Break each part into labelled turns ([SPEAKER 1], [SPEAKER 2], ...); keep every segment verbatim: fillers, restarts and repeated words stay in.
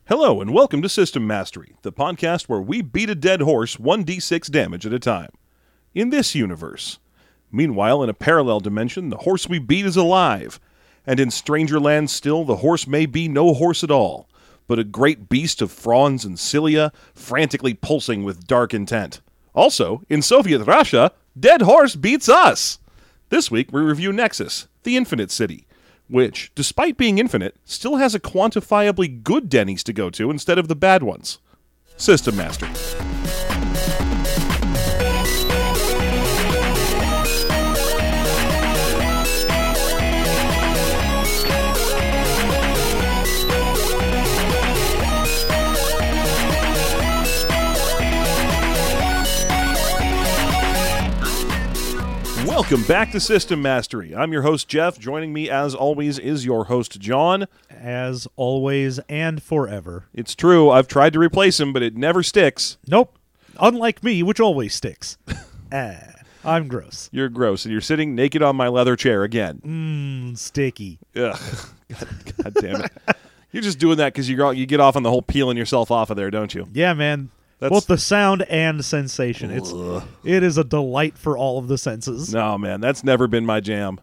[SPEAKER 1] Hello and welcome to System Mastery, the podcast where we beat a dead horse one d six damage at a time. In this universe. Meanwhile, in a parallel dimension, the horse we beat is alive. And in stranger lands still, the horse may be no horse at all, but a great beast of fronds and cilia, frantically pulsing with dark intent. Also, in Soviet Russia, dead horse beats us! This week we review Nexus, the Infinite City, which, despite being infinite, still has a quantifiably good Denny's to go to instead of the bad ones. System Mastery. Welcome back to System Mastery. I'm your host, Jeff. Joining me, as always, is your host, John.
[SPEAKER 2] As always and forever.
[SPEAKER 1] It's true. I've tried to replace him, but it never sticks.
[SPEAKER 2] Nope. Unlike me, which always sticks. ah, I'm gross.
[SPEAKER 1] You're gross, and you're sitting naked on my leather chair again.
[SPEAKER 2] Mmm, sticky.
[SPEAKER 1] Ugh. God, God damn it. You're just doing that because you you get off on the whole peeling yourself off of there, don't you?
[SPEAKER 2] Yeah, man. That's, both the sound and sensation. It's ugh. It is a delight for all of the senses.
[SPEAKER 1] No, man, that's never been my jam.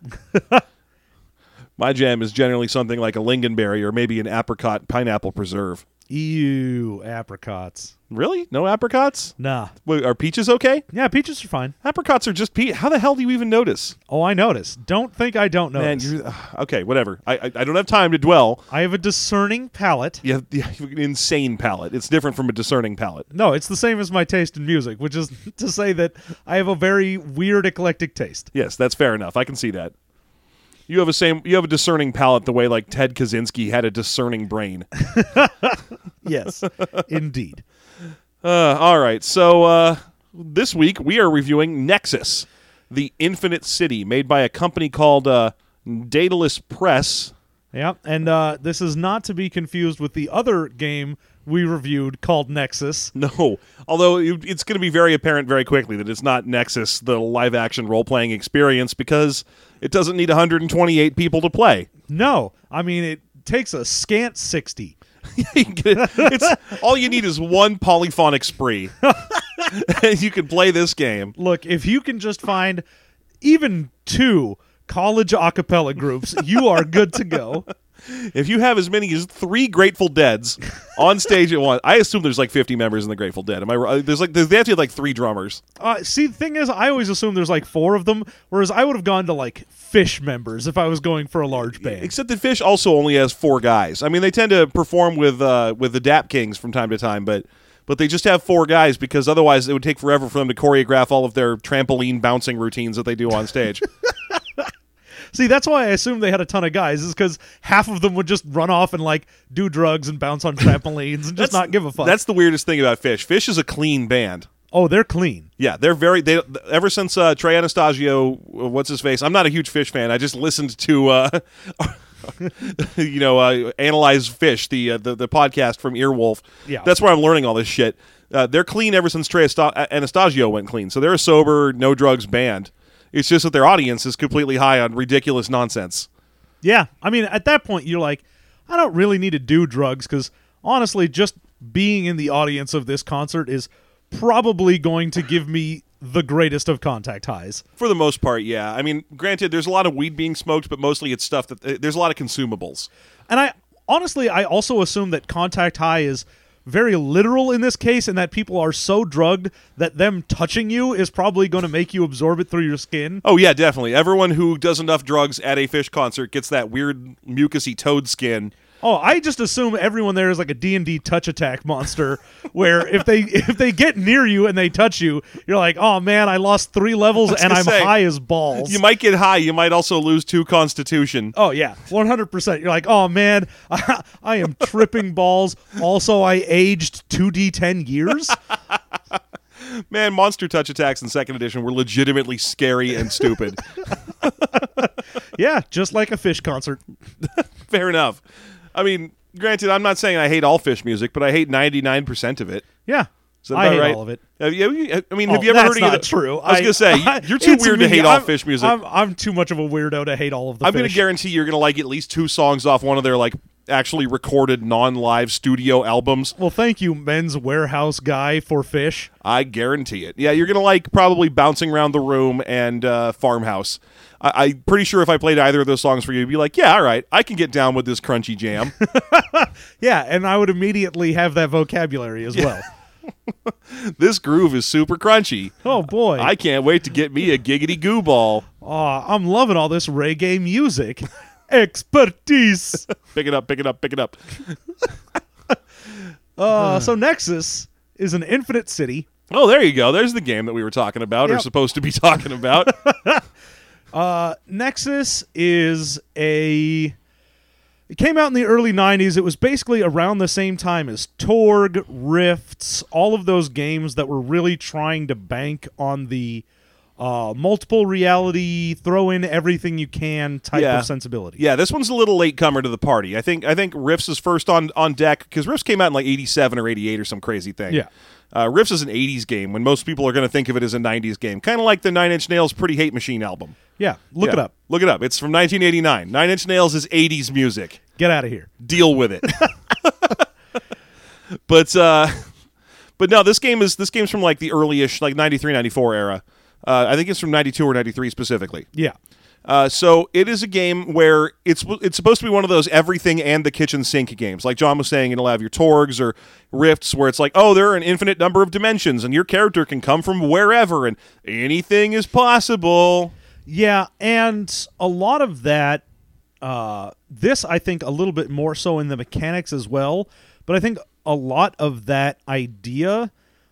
[SPEAKER 1] My jam is generally something like a lingonberry or maybe an apricot pineapple preserve.
[SPEAKER 2] Ew, apricots.
[SPEAKER 1] Really? No apricots?
[SPEAKER 2] Nah.
[SPEAKER 1] Wait, are peaches okay?
[SPEAKER 2] Yeah, peaches are fine.
[SPEAKER 1] Apricots are just pe- How the hell do you even notice?
[SPEAKER 2] Oh, I notice. Don't think I don't notice.
[SPEAKER 1] Man, you're, uh, okay, whatever. I, I I don't have time to dwell.
[SPEAKER 2] I have a discerning palate.
[SPEAKER 1] You have, you have an insane palate. It's different from a discerning palate.
[SPEAKER 2] No, it's the same as my taste in music, which is to say that I have a very weird, eclectic taste.
[SPEAKER 1] Yes, that's fair enough. I can see that. You have a same. You have a discerning palate the way like Ted Kaczynski had a discerning brain.
[SPEAKER 2] Yes, indeed.
[SPEAKER 1] Uh, all right, so uh, this week we are reviewing Nexus, the Infinite City, made by a company called uh, Daedalus Press.
[SPEAKER 2] Yeah, and uh, this is not to be confused with the other game we reviewed called Nexus.
[SPEAKER 1] No, although it's going to be very apparent very quickly that it's not Nexus, the live-action role-playing experience, because it doesn't need one hundred twenty-eight people to play.
[SPEAKER 2] No, I mean, it takes a scant sixty.
[SPEAKER 1] It's all you need is one polyphonic spree, and you can play this game.
[SPEAKER 2] Look, if you can just find even two college a cappella groups, you are good to go.
[SPEAKER 1] If you have as many as three Grateful Deads on stage at once, I assume there's like fifty members in the Grateful Dead. Am I right? There's like they have to have like three drummers.
[SPEAKER 2] Uh, see, the thing is, I always assume there's like four of them, whereas I would have gone to like Fish members if I was going for a large band.
[SPEAKER 1] Except that Fish also only has four guys. I mean, they tend to perform with uh, with the Dap Kings from time to time, but but they just have four guys because otherwise it would take forever for them to choreograph all of their trampoline bouncing routines that they do on stage.
[SPEAKER 2] See, that's why I assumed they had a ton of guys, is because half of them would just run off and, like, do drugs and bounce on trampolines and just not give a fuck.
[SPEAKER 1] That's the weirdest thing about Fish. Fish is a clean band.
[SPEAKER 2] Oh, they're clean.
[SPEAKER 1] Yeah, they're very... They ever since uh, Trey Anastasio, what's his face? I'm not a huge Fish fan. I just listened to, uh, you know, uh, Analyze Fish, the, uh, the the podcast from Earwolf.
[SPEAKER 2] Yeah.
[SPEAKER 1] That's where I'm learning all this shit. Uh, they're clean ever since Trey Anastasio went clean. So they're a sober, no drugs band. It's just that their audience is completely high on ridiculous nonsense.
[SPEAKER 2] Yeah. I mean, at that point, you're like, I don't really need to do drugs because, honestly, just being in the audience of this concert is probably going to give me the greatest of contact highs.
[SPEAKER 1] For the most part, yeah. I mean, granted, there's a lot of weed being smoked, but mostly it's stuff that... Uh, there's a lot of consumables.
[SPEAKER 2] And I honestly, I also assume that contact high is very literal in this case, and that people are so drugged that them touching you is probably going to make you absorb it through your skin.
[SPEAKER 1] Oh, yeah, definitely. Everyone who does enough drugs at a Fish concert gets that weird mucousy toad skin.
[SPEAKER 2] Oh, I just assume everyone there is like a D and D touch attack monster where if they if they get near you and they touch you, you're like, oh, man, I lost three levels and I'm say, high as balls.
[SPEAKER 1] You might get high. You might also lose two constitution.
[SPEAKER 2] Oh, yeah, one hundred percent. You're like, oh, man, I, I am tripping balls. Also, I aged two D ten years.
[SPEAKER 1] Man, monster touch attacks in second edition were legitimately scary and stupid.
[SPEAKER 2] Yeah, just like a Fish concert.
[SPEAKER 1] Fair enough. I mean, granted, I'm not saying I hate all Fish music, but I hate ninety-nine percent of it.
[SPEAKER 2] Yeah.
[SPEAKER 1] Is that
[SPEAKER 2] I hate
[SPEAKER 1] right?
[SPEAKER 2] all of it.
[SPEAKER 1] Have you, I mean,
[SPEAKER 2] oh,
[SPEAKER 1] have you ever
[SPEAKER 2] that's
[SPEAKER 1] heard
[SPEAKER 2] not
[SPEAKER 1] of the
[SPEAKER 2] true?
[SPEAKER 1] I was going to say,
[SPEAKER 2] I,
[SPEAKER 1] you're too weird
[SPEAKER 2] me.
[SPEAKER 1] to hate
[SPEAKER 2] I'm,
[SPEAKER 1] all Fish music.
[SPEAKER 2] I'm, I'm too much of a weirdo to hate all of the
[SPEAKER 1] I'm
[SPEAKER 2] Fish.
[SPEAKER 1] going to guarantee you're going to like at least two songs off one of their like actually recorded non-live studio albums.
[SPEAKER 2] Well, thank you, Men's Warehouse guy for Fish.
[SPEAKER 1] I guarantee it. Yeah, you're going to like probably Bouncing Around the Room and uh, Farmhouse. I- I'm pretty sure if I played either of those songs for you, you'd be like, yeah, all right, I can get down with this crunchy jam.
[SPEAKER 2] Yeah, and I would immediately have that vocabulary as well.
[SPEAKER 1] This groove is super crunchy.
[SPEAKER 2] Oh, boy.
[SPEAKER 1] I can't wait to get me a giggity goo ball.
[SPEAKER 2] Aw, I'm loving all this reggae music. Expertise.
[SPEAKER 1] Pick it up, pick it up, pick it up.
[SPEAKER 2] Uh, so Nexus is an infinite city.
[SPEAKER 1] Oh, there you go. There's the game that we were talking about, or
[SPEAKER 2] Yep.
[SPEAKER 1] supposed to be talking about.
[SPEAKER 2] Uh, Nexus is a... It came out in the early nineties. It was basically around the same time as Torg, Rifts, all of those games that were really trying to bank on the uh, multiple reality, throw in everything you can type
[SPEAKER 1] Yeah.
[SPEAKER 2] of sensibility.
[SPEAKER 1] Yeah, this one's a little late comer to the party. I think I think Rifts is first on, on deck, because Rifts came out in like eighty-seven or eighty-eight or some crazy thing.
[SPEAKER 2] Yeah.
[SPEAKER 1] Uh, Rifts is an eighties game when most people are going to think of it as a nineties game. Kind of like the Nine Inch Nails Pretty Hate Machine album.
[SPEAKER 2] Yeah, look it
[SPEAKER 1] Yeah.
[SPEAKER 2] up.
[SPEAKER 1] Look it up. It's from nineteen eighty-nine. Nine Inch Nails is eighties music.
[SPEAKER 2] Get out of here.
[SPEAKER 1] Deal with it. but uh, but no, this game is this game's from like the early-ish, like ninety-three, ninety-four era. Uh, I think it's from ninety-two or ninety-three specifically.
[SPEAKER 2] Yeah.
[SPEAKER 1] Uh, so it is a game where it's it's supposed to be one of those everything and the kitchen sink games. Like John was saying, it'll have your Torgs or Rifts where it's like, oh, there are an infinite number of dimensions and your character can come from wherever and anything is possible.
[SPEAKER 2] Yeah, and a lot of that, uh, this I think a little bit more so in the mechanics as well, but I think a lot of that idea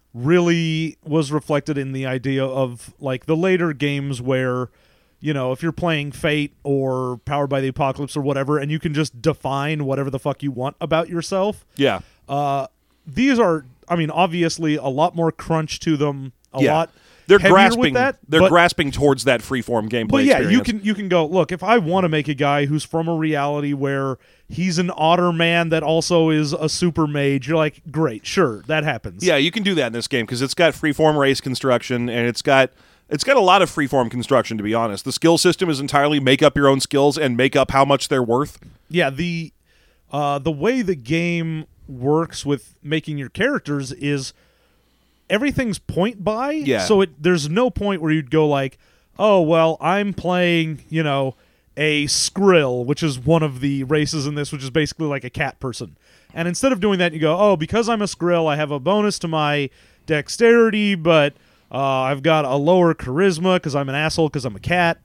[SPEAKER 2] really was reflected in the idea of like the later games where, you know, if you're playing Fate or Powered by the Apocalypse or whatever, and you can just define whatever the fuck you want about yourself.
[SPEAKER 1] Yeah.
[SPEAKER 2] Uh, these are, I mean, obviously a lot more crunch to them, a
[SPEAKER 1] Yeah.
[SPEAKER 2] lot
[SPEAKER 1] They're
[SPEAKER 2] heavier
[SPEAKER 1] grasping
[SPEAKER 2] with that.
[SPEAKER 1] they're
[SPEAKER 2] but,
[SPEAKER 1] grasping towards that freeform gameplay
[SPEAKER 2] but yeah,
[SPEAKER 1] experience.
[SPEAKER 2] you can you can go, look, if I want to make a guy who's from a reality where he's an otter man that also is a super mage, you're like, great, sure, that happens.
[SPEAKER 1] Yeah, you can do that in this game because it's got freeform race construction and it's got it's got a lot of freeform construction, to be honest. The skill system is entirely make up your own skills and make up how much they're worth.
[SPEAKER 2] Yeah, the uh, the way the game works with making your characters is everything's point by.
[SPEAKER 1] Yeah.
[SPEAKER 2] So it there's no point where you'd go like, oh well, I'm playing, you know, a Skrill, which is one of the races in this, which is basically like a cat person. And instead of doing that, you go, oh, because I'm a Skrill, I have a bonus to my dexterity, but uh, I've got a lower charisma because I'm an asshole because I'm a cat.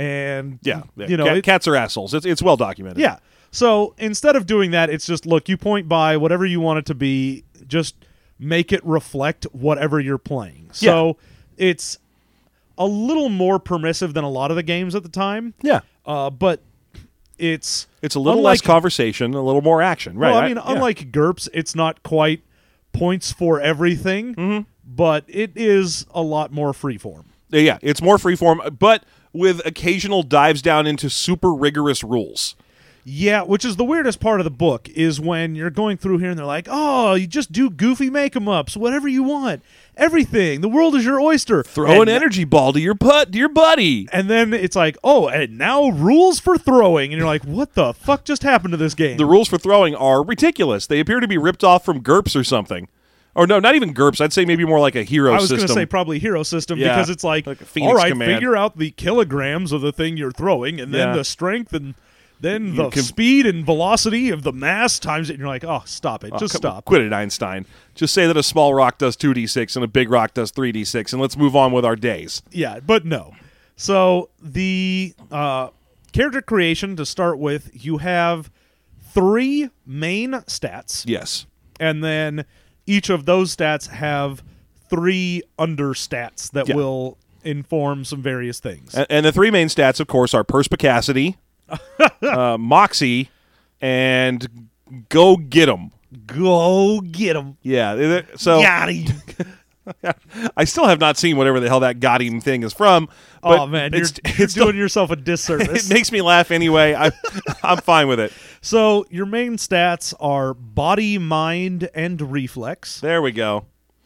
[SPEAKER 2] And
[SPEAKER 1] Yeah, yeah.
[SPEAKER 2] you know,
[SPEAKER 1] Cat-
[SPEAKER 2] it-
[SPEAKER 1] cats are assholes. It's it's well documented.
[SPEAKER 2] yeah. So instead of doing that, it's just, look, you point by whatever you want it to be, just make it reflect whatever you're playing. So it's a little more permissive than a lot of the games at the time,
[SPEAKER 1] yeah.
[SPEAKER 2] uh, but it's
[SPEAKER 1] It's a little
[SPEAKER 2] unlike,
[SPEAKER 1] less conversation, a little more action. Right.
[SPEAKER 2] Well, I mean,
[SPEAKER 1] yeah.
[SPEAKER 2] unlike GURPS, it's not quite points for everything,
[SPEAKER 1] Mm-hmm.
[SPEAKER 2] but it is a lot more freeform.
[SPEAKER 1] Yeah, it's more freeform, but with occasional dives down into super rigorous rules.
[SPEAKER 2] Yeah, which is the weirdest part of the book, is when you're going through here and they're like, oh, you just do goofy make-em-ups, whatever you want, everything. The world is your oyster.
[SPEAKER 1] Throw
[SPEAKER 2] and,
[SPEAKER 1] an energy ball to your put to your buddy.
[SPEAKER 2] And then it's like, oh, and now rules for throwing. And you're like, what the fuck just happened to this game?
[SPEAKER 1] The rules for throwing are ridiculous. They appear to be ripped off from GURPS or something. Or no, not even GURPS. I'd say maybe more like a hero
[SPEAKER 2] I was
[SPEAKER 1] system.
[SPEAKER 2] going to say probably hero system
[SPEAKER 1] Yeah,
[SPEAKER 2] because it's like,
[SPEAKER 1] like a Phoenix
[SPEAKER 2] all right,
[SPEAKER 1] Command.
[SPEAKER 2] figure out the kilograms of the thing you're throwing and then
[SPEAKER 1] Yeah.
[SPEAKER 2] the strength and then
[SPEAKER 1] You
[SPEAKER 2] the
[SPEAKER 1] can-
[SPEAKER 2] speed and velocity of the mass times it. And you're like, oh, stop it.
[SPEAKER 1] Oh,
[SPEAKER 2] Just
[SPEAKER 1] come-
[SPEAKER 2] stop.
[SPEAKER 1] Quit it, Einstein. Just say that a small rock does two d six and a big rock does three d six, and let's move on with our days.
[SPEAKER 2] Yeah, but no. So the uh, character creation, to start with, you have three main stats,
[SPEAKER 1] Yes.
[SPEAKER 2] and then each of those stats have three understats that
[SPEAKER 1] Yeah.
[SPEAKER 2] will inform some various things.
[SPEAKER 1] And, and the three main stats, of course, are perspicacity, uh, moxie, and go get 'em.
[SPEAKER 2] Go get him.
[SPEAKER 1] Yeah. th- So
[SPEAKER 2] Got him.
[SPEAKER 1] I still have not seen whatever the hell that got him thing is from. But
[SPEAKER 2] Oh, man, you're,
[SPEAKER 1] it's,
[SPEAKER 2] you're
[SPEAKER 1] it's still-
[SPEAKER 2] doing yourself a disservice.
[SPEAKER 1] it makes me laugh anyway. I, I'm fine with it.
[SPEAKER 2] So your main stats are body, mind, and reflex.
[SPEAKER 1] There we go.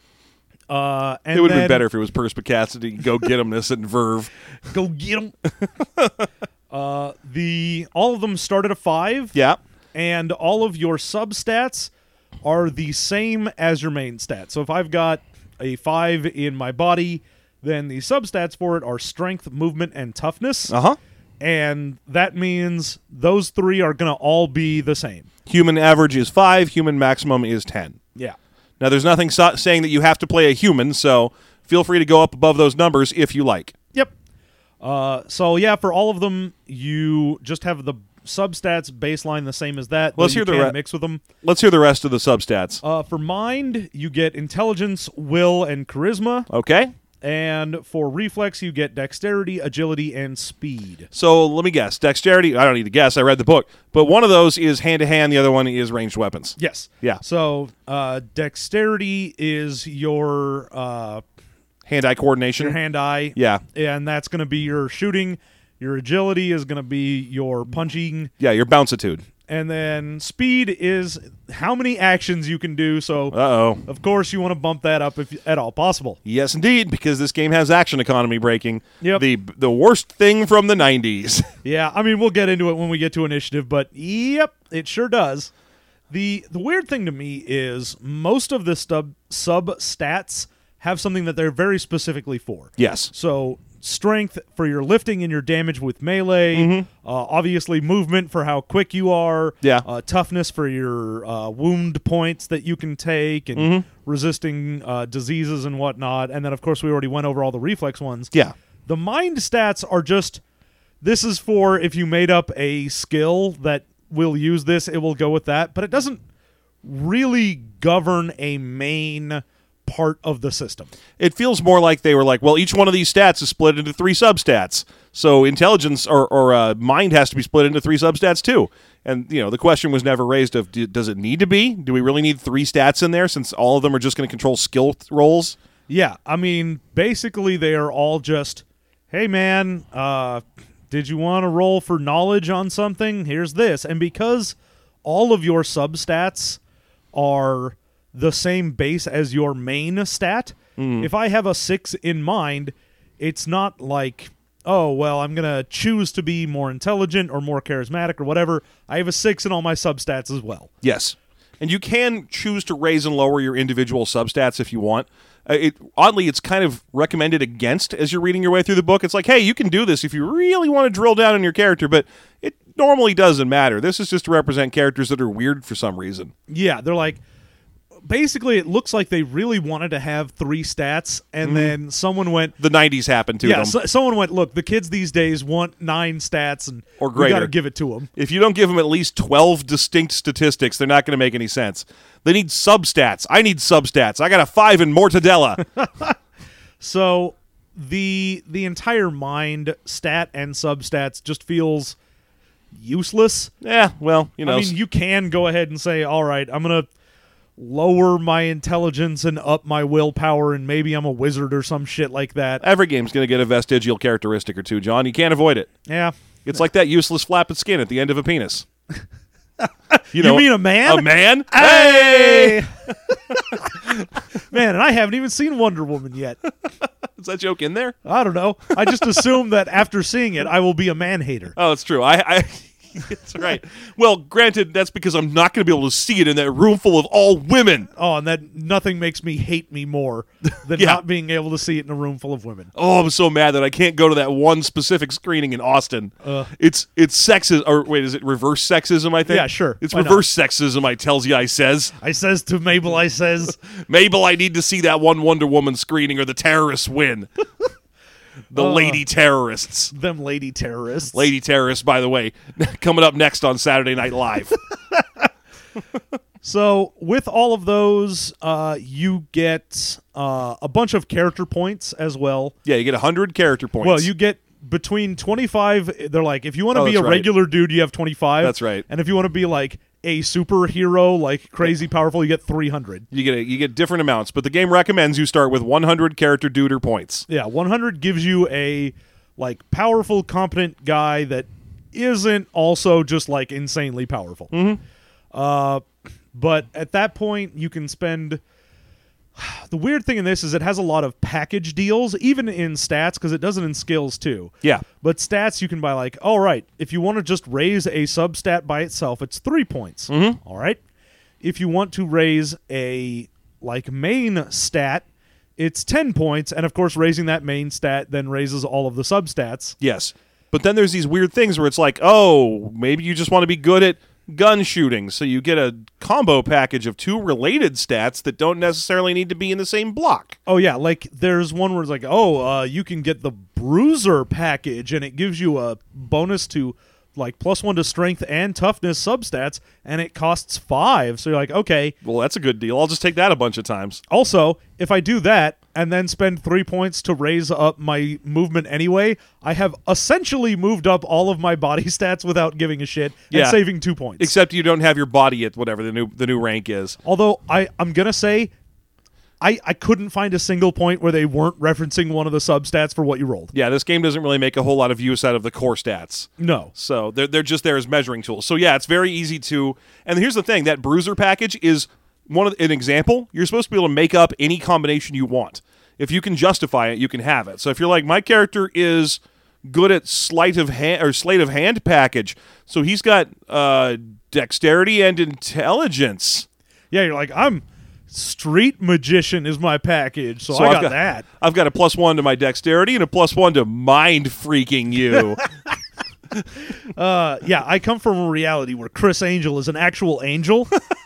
[SPEAKER 2] Uh, and
[SPEAKER 1] It would have
[SPEAKER 2] then-
[SPEAKER 1] been better if it was perspicacity, go get 'emness, and verve.
[SPEAKER 2] Go get them. uh, the all of them start at a five.
[SPEAKER 1] Yeah.
[SPEAKER 2] and all of your substats are the same as your main stat. So if I've got a five in my body, then the substats for it are strength, movement, and toughness.
[SPEAKER 1] Uh-huh.
[SPEAKER 2] And that means those three are going to all be the same.
[SPEAKER 1] Human average is five. Human maximum is ten.
[SPEAKER 2] Yeah.
[SPEAKER 1] Now, there's nothing so- saying that you have to play a human, so feel free to go up above those numbers if you like.
[SPEAKER 2] Yep. Uh, so, yeah, for all of them, you just have the substats baseline the same as that.
[SPEAKER 1] Let's
[SPEAKER 2] but you
[SPEAKER 1] hear the
[SPEAKER 2] can
[SPEAKER 1] re-
[SPEAKER 2] mix with them.
[SPEAKER 1] Let's hear the rest of the substats.
[SPEAKER 2] Uh, for mind, you get intelligence, will, and charisma.
[SPEAKER 1] Okay.
[SPEAKER 2] And for reflex, you get dexterity, agility, and speed.
[SPEAKER 1] So let me guess. Dexterity, I don't need to guess. I read the book. But one of those is hand-to-hand. The other one is ranged weapons.
[SPEAKER 2] Yes.
[SPEAKER 1] Yeah.
[SPEAKER 2] So uh, dexterity is your uh,
[SPEAKER 1] Hand-eye coordination.
[SPEAKER 2] your hand-eye.
[SPEAKER 1] Yeah.
[SPEAKER 2] And that's going to be your shooting. Your agility is going to be your punching.
[SPEAKER 1] Yeah, your bounceitude.
[SPEAKER 2] And then speed is how many actions you can do. So,
[SPEAKER 1] Uh-oh.
[SPEAKER 2] of course, you want to bump that up if at all possible.
[SPEAKER 1] Yes, indeed, because this game has action economy breaking.
[SPEAKER 2] Yep.
[SPEAKER 1] The the worst thing from the nineties.
[SPEAKER 2] Yeah, I mean, we'll get into it when we get to initiative, but yep, it sure does. The the weird thing to me is most of the sub, sub stats have something that they're very specifically for.
[SPEAKER 1] Yes.
[SPEAKER 2] So strength for your lifting and your damage with melee,
[SPEAKER 1] Mm-hmm.
[SPEAKER 2] uh, obviously movement for how quick you are,
[SPEAKER 1] Yeah.
[SPEAKER 2] uh, toughness for your uh, wound points that you can take, and
[SPEAKER 1] Mm-hmm.
[SPEAKER 2] resisting uh, diseases and whatnot. And then, of course, we already went over all the reflex ones.
[SPEAKER 1] Yeah.
[SPEAKER 2] The mind stats are just, this is for if you made up a skill that will use this, it will go with that. But it doesn't really govern a main part of the system.
[SPEAKER 1] It feels more like they were like, well, each one of these stats is split into three substats. So intelligence or, or uh, mind has to be split into three substats too. And, you know, the question was never raised of, do, does it need to be? Do we really need three stats in there since all of them are just going to control skill th- rolls?
[SPEAKER 2] Yeah, I mean, basically they are all just, hey man, uh, did you want to roll for knowledge on something? Here's this. And because all of your substats are the same base as your main stat,
[SPEAKER 1] Mm.
[SPEAKER 2] if I have a six in mind, it's not like, oh, well, I'm going to choose to be more intelligent or more charismatic or whatever. I have a six in all my substats as well.
[SPEAKER 1] Yes. And you can choose to raise and lower your individual substats if you want. Uh, it, oddly, it's kind of recommended against as you're reading your way through the book. It's like, hey, you can do this if you really want to drill down on your character, but it normally doesn't matter. This is just to represent characters that are weird for some reason.
[SPEAKER 2] Yeah, they're like, basically, it looks like they really wanted to have three stats, and
[SPEAKER 1] Mm-hmm.
[SPEAKER 2] then someone went,
[SPEAKER 1] The nineties happened to
[SPEAKER 2] yeah,
[SPEAKER 1] them.
[SPEAKER 2] so, someone went, look, the kids these days want nine stats, and
[SPEAKER 1] Or
[SPEAKER 2] we
[SPEAKER 1] greater.
[SPEAKER 2] got to give it to them.
[SPEAKER 1] If you don't give them at least twelve distinct statistics, they're not going to make any sense. They need substats. I need substats. I got a five in Mortadella.
[SPEAKER 2] So the the entire mind stat and substats just feels useless.
[SPEAKER 1] Yeah, well, you know.
[SPEAKER 2] I mean, you can go ahead and say, all right, I'm going to lower my intelligence and up my willpower, and maybe I'm a wizard or some shit like that.
[SPEAKER 1] every game's going to get a vestigial characteristic or two, John. You can't avoid it.
[SPEAKER 2] Yeah.
[SPEAKER 1] It's like that useless flap of skin at the end of a penis.
[SPEAKER 2] You mean a man?
[SPEAKER 1] A man?
[SPEAKER 2] Hey! Man, and I haven't even seen Wonder Woman yet.
[SPEAKER 1] Is that joke in there?
[SPEAKER 2] I don't know. I just assume that after seeing it, I will be a man hater.
[SPEAKER 1] Oh, it's true. I, I That's right. Well, granted, that's because I'm not going to be able to see it in that room full of all women.
[SPEAKER 2] Oh, and that nothing makes me hate me more than
[SPEAKER 1] Yeah.
[SPEAKER 2] not being able to see it in a room full of women.
[SPEAKER 1] Oh, I'm so mad that I can't go to that one specific screening in Austin.
[SPEAKER 2] Uh.
[SPEAKER 1] it's it's sexism, or wait, is it reverse sexism? I think.
[SPEAKER 2] Yeah, sure.
[SPEAKER 1] It's
[SPEAKER 2] Why not?
[SPEAKER 1] reverse sexism. I tells you, I says,
[SPEAKER 2] I says to Mabel, I says,
[SPEAKER 1] Mabel, I need to see that one Wonder Woman screening, or the terrorists win. The
[SPEAKER 2] Uh.
[SPEAKER 1] lady terrorists.
[SPEAKER 2] them lady terrorists.
[SPEAKER 1] Lady terrorists, by the way, coming up next on Saturday Night Live.
[SPEAKER 2] So with all of those, uh, you get uh, a bunch of character points as well.
[SPEAKER 1] Yeah, you get one hundred character points.
[SPEAKER 2] Well, you get between twenty-five. They're like, if you want to
[SPEAKER 1] Oh,
[SPEAKER 2] be a
[SPEAKER 1] that's right.
[SPEAKER 2] regular dude, you have twenty-five.
[SPEAKER 1] That's right.
[SPEAKER 2] And if you want to be like a superhero, like crazy powerful, you get three hundred.
[SPEAKER 1] You get a, you get different amounts, but the game recommends you start with one hundred character dude or points.
[SPEAKER 2] Yeah, one hundred gives you a like powerful, competent guy that isn't also just like insanely powerful.
[SPEAKER 1] Mm-hmm.
[SPEAKER 2] Uh, but at that point, you can spend The weird thing in this is it has a lot of package deals, even in stats, because it does it in skills too.
[SPEAKER 1] Yeah.
[SPEAKER 2] But stats you can buy like, all right, if you want to just raise a substat by itself, it's three points.
[SPEAKER 1] Mm-hmm.
[SPEAKER 2] All right. If you want to raise a like main stat, it's ten points, and of course raising that main stat then raises all of the substats.
[SPEAKER 1] Yes. But then there's these weird things where it's like, oh, maybe you just want to be good at gun shooting, so you get a combo package of two related stats that don't necessarily need to be in the same block.
[SPEAKER 2] Oh yeah, like there's one where it's like, oh, uh, you can get the Bruiser package, and it gives you a bonus to like plus one to strength and toughness substats, and it costs five. So you're like, okay.
[SPEAKER 1] Well, that's a good deal. I'll just take that a bunch of times.
[SPEAKER 2] Also, if I do that and then spend three points to raise up my movement anyway, I have essentially moved up all of my body stats without giving a shit and
[SPEAKER 1] Yeah.
[SPEAKER 2] saving two points.
[SPEAKER 1] Except you don't have your body at whatever the new the new rank is.
[SPEAKER 2] Although I, I'm gonna say I, I couldn't find a single point where they weren't referencing one of the substats for what you rolled.
[SPEAKER 1] Yeah, this game doesn't really make a whole lot of use out of the core stats.
[SPEAKER 2] No.
[SPEAKER 1] So they're, they're just there as measuring tools. So yeah, it's very easy to... And here's the thing, that Bruiser package is one of an example. You're supposed to be able to make up any combination you want. If you can justify it, you can have it. So if you're like, my character is good at sleight of hand or sleight of hand package, so he's got uh, dexterity and intelligence.
[SPEAKER 2] Yeah, you're like, I'm... Street Magician is my package, so,
[SPEAKER 1] So
[SPEAKER 2] I
[SPEAKER 1] I've
[SPEAKER 2] got,
[SPEAKER 1] got-
[SPEAKER 2] that.
[SPEAKER 1] I've got a plus one to my dexterity and a plus one to mind freaking you.
[SPEAKER 2] Uh, yeah, I come from a reality where Chris Angel is an actual angel.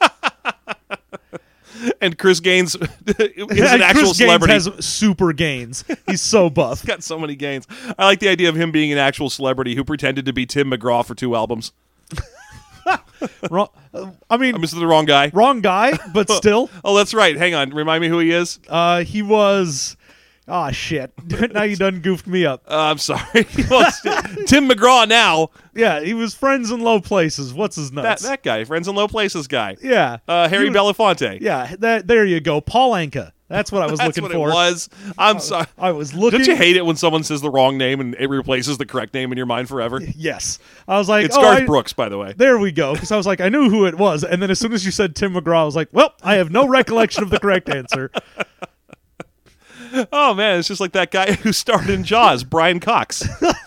[SPEAKER 1] And Chris Gaines is an
[SPEAKER 2] And
[SPEAKER 1] actual
[SPEAKER 2] Chris
[SPEAKER 1] celebrity.
[SPEAKER 2] Gaines has super gains. He's so buff.
[SPEAKER 1] Got so many gains. I like the idea of him being an actual celebrity who pretended to be Tim McGraw for two albums.
[SPEAKER 2] Wrong, uh, I mean,
[SPEAKER 1] I'm just the wrong guy.
[SPEAKER 2] wrong guy, but still.
[SPEAKER 1] Oh, that's right. Hang on. Remind me who he is.
[SPEAKER 2] Uh, he was... Ah, shit. Now you done goofed me up.
[SPEAKER 1] Uh, I'm sorry. Well, it's Tim McGraw now.
[SPEAKER 2] Yeah, he was Friends in Low Places. What's his
[SPEAKER 1] That
[SPEAKER 2] nuts?
[SPEAKER 1] that guy, Friends in Low Places guy.
[SPEAKER 2] yeah.
[SPEAKER 1] Uh, Harry
[SPEAKER 2] He was-
[SPEAKER 1] Belafonte.
[SPEAKER 2] Yeah, that, there you go. Paul Anka. That's what I was
[SPEAKER 1] That's
[SPEAKER 2] looking
[SPEAKER 1] what
[SPEAKER 2] for.
[SPEAKER 1] it was. I'm sorry.
[SPEAKER 2] I was looking...
[SPEAKER 1] Don't you hate it when someone says the wrong name and it replaces the correct name in your mind forever?
[SPEAKER 2] Yes. I was like,
[SPEAKER 1] It's
[SPEAKER 2] oh,
[SPEAKER 1] Garth
[SPEAKER 2] I-
[SPEAKER 1] Brooks, by the way.
[SPEAKER 2] There we go. Because I was like, I knew who it was. And then as soon as you said Tim McGraw, I was like, well, I have no recollection of the correct answer.
[SPEAKER 1] Oh, man. It's just like that guy who starred in Jaws, Brian Cox.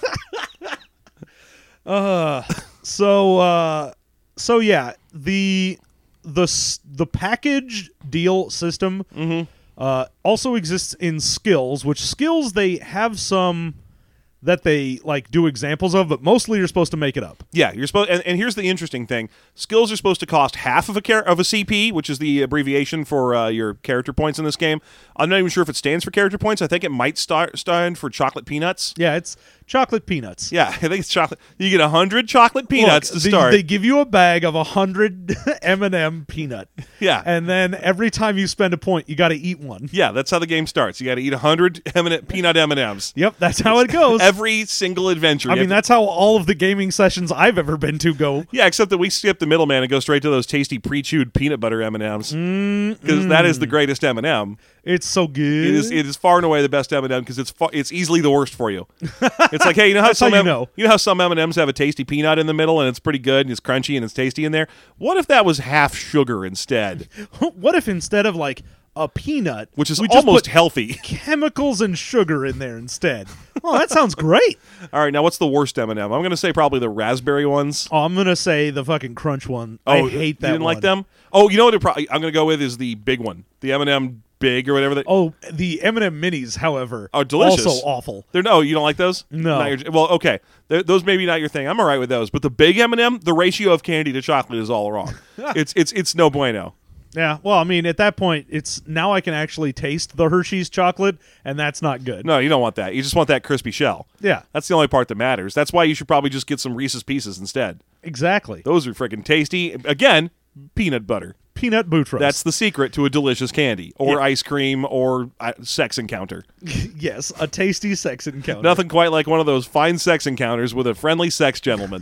[SPEAKER 2] Uh, so, uh, so yeah, the the s- the package deal system uh, also exists in skills, which skills they have some that they like do examples of, but mostly you're supposed to make it up.
[SPEAKER 1] Yeah, you're supposed, and, and here's the interesting thing: skills are supposed to cost half of a char- of a C P, which is the abbreviation for uh, your character points in this game. I'm not even sure if it stands for character points. I think it might start stand for chocolate peanuts.
[SPEAKER 2] Yeah, it's chocolate peanuts.
[SPEAKER 1] Yeah, I think it's chocolate. You get a hundred chocolate peanuts
[SPEAKER 2] Look,
[SPEAKER 1] to
[SPEAKER 2] they,
[SPEAKER 1] start.
[SPEAKER 2] They give you a bag of a hundred M and M peanut.
[SPEAKER 1] Yeah.
[SPEAKER 2] and then every time you spend a point, you got to eat one.
[SPEAKER 1] yeah, that's how the game starts. You got to eat a hundred peanut M and M's.
[SPEAKER 2] Yep, that's how it goes.
[SPEAKER 1] Every single adventure.
[SPEAKER 2] I
[SPEAKER 1] You
[SPEAKER 2] mean,
[SPEAKER 1] have
[SPEAKER 2] that's how all of the gaming sessions I've ever been to go.
[SPEAKER 1] to- yeah, except that we skip the middleman and go straight to those tasty pre-chewed peanut butter M and M's because that is the greatest M and M.
[SPEAKER 2] It's so good.
[SPEAKER 1] It is. It is far and away the best M and M because it's fa- it's easily the worst for you. It's like, hey, you know how
[SPEAKER 2] That's how
[SPEAKER 1] some
[SPEAKER 2] you
[SPEAKER 1] M-
[SPEAKER 2] know.
[SPEAKER 1] you know how some M and M's have a tasty peanut in the middle and it's pretty good and it's crunchy and it's tasty in there. What if that was half sugar instead,
[SPEAKER 2] What if instead of like a peanut,
[SPEAKER 1] which is
[SPEAKER 2] we just
[SPEAKER 1] almost
[SPEAKER 2] put
[SPEAKER 1] healthy?
[SPEAKER 2] chemicals and sugar in there instead? Oh, that sounds great.
[SPEAKER 1] All right, now what's the worst M and M? I'm going to say probably the raspberry ones.
[SPEAKER 2] Oh, I'm gonna say the fucking crunch one.
[SPEAKER 1] Oh,
[SPEAKER 2] I hate that.
[SPEAKER 1] You didn't
[SPEAKER 2] one.
[SPEAKER 1] like them? Oh, you know what? It pro- I'm going to go with is the big one, the M and M Big or whatever. They-
[SPEAKER 2] Oh, the M and M minis, however,
[SPEAKER 1] are delicious.
[SPEAKER 2] Also awful.
[SPEAKER 1] They're no, you don't like those?
[SPEAKER 2] No.
[SPEAKER 1] Not your- well, okay. They're, those maybe not your thing. I'm all right with those, but the big M and M, the ratio of candy to chocolate is all wrong. it's it's it's no bueno.
[SPEAKER 2] Yeah. Well, I mean, at that point, it's now I can actually taste the Hershey's chocolate, and that's not good.
[SPEAKER 1] No, you don't want that. You just want that crispy shell.
[SPEAKER 2] Yeah.
[SPEAKER 1] That's the only part that matters. That's why you should probably just get some Reese's Pieces instead.
[SPEAKER 2] Exactly.
[SPEAKER 1] Those are freaking tasty. Again, peanut butter.
[SPEAKER 2] Peanut Boutros.
[SPEAKER 1] That's the secret to a delicious candy or
[SPEAKER 2] Yeah.
[SPEAKER 1] ice cream or uh, sex encounter.
[SPEAKER 2] yes, a tasty sex encounter.
[SPEAKER 1] Nothing quite like one of those fine sex encounters with a friendly sex gentleman.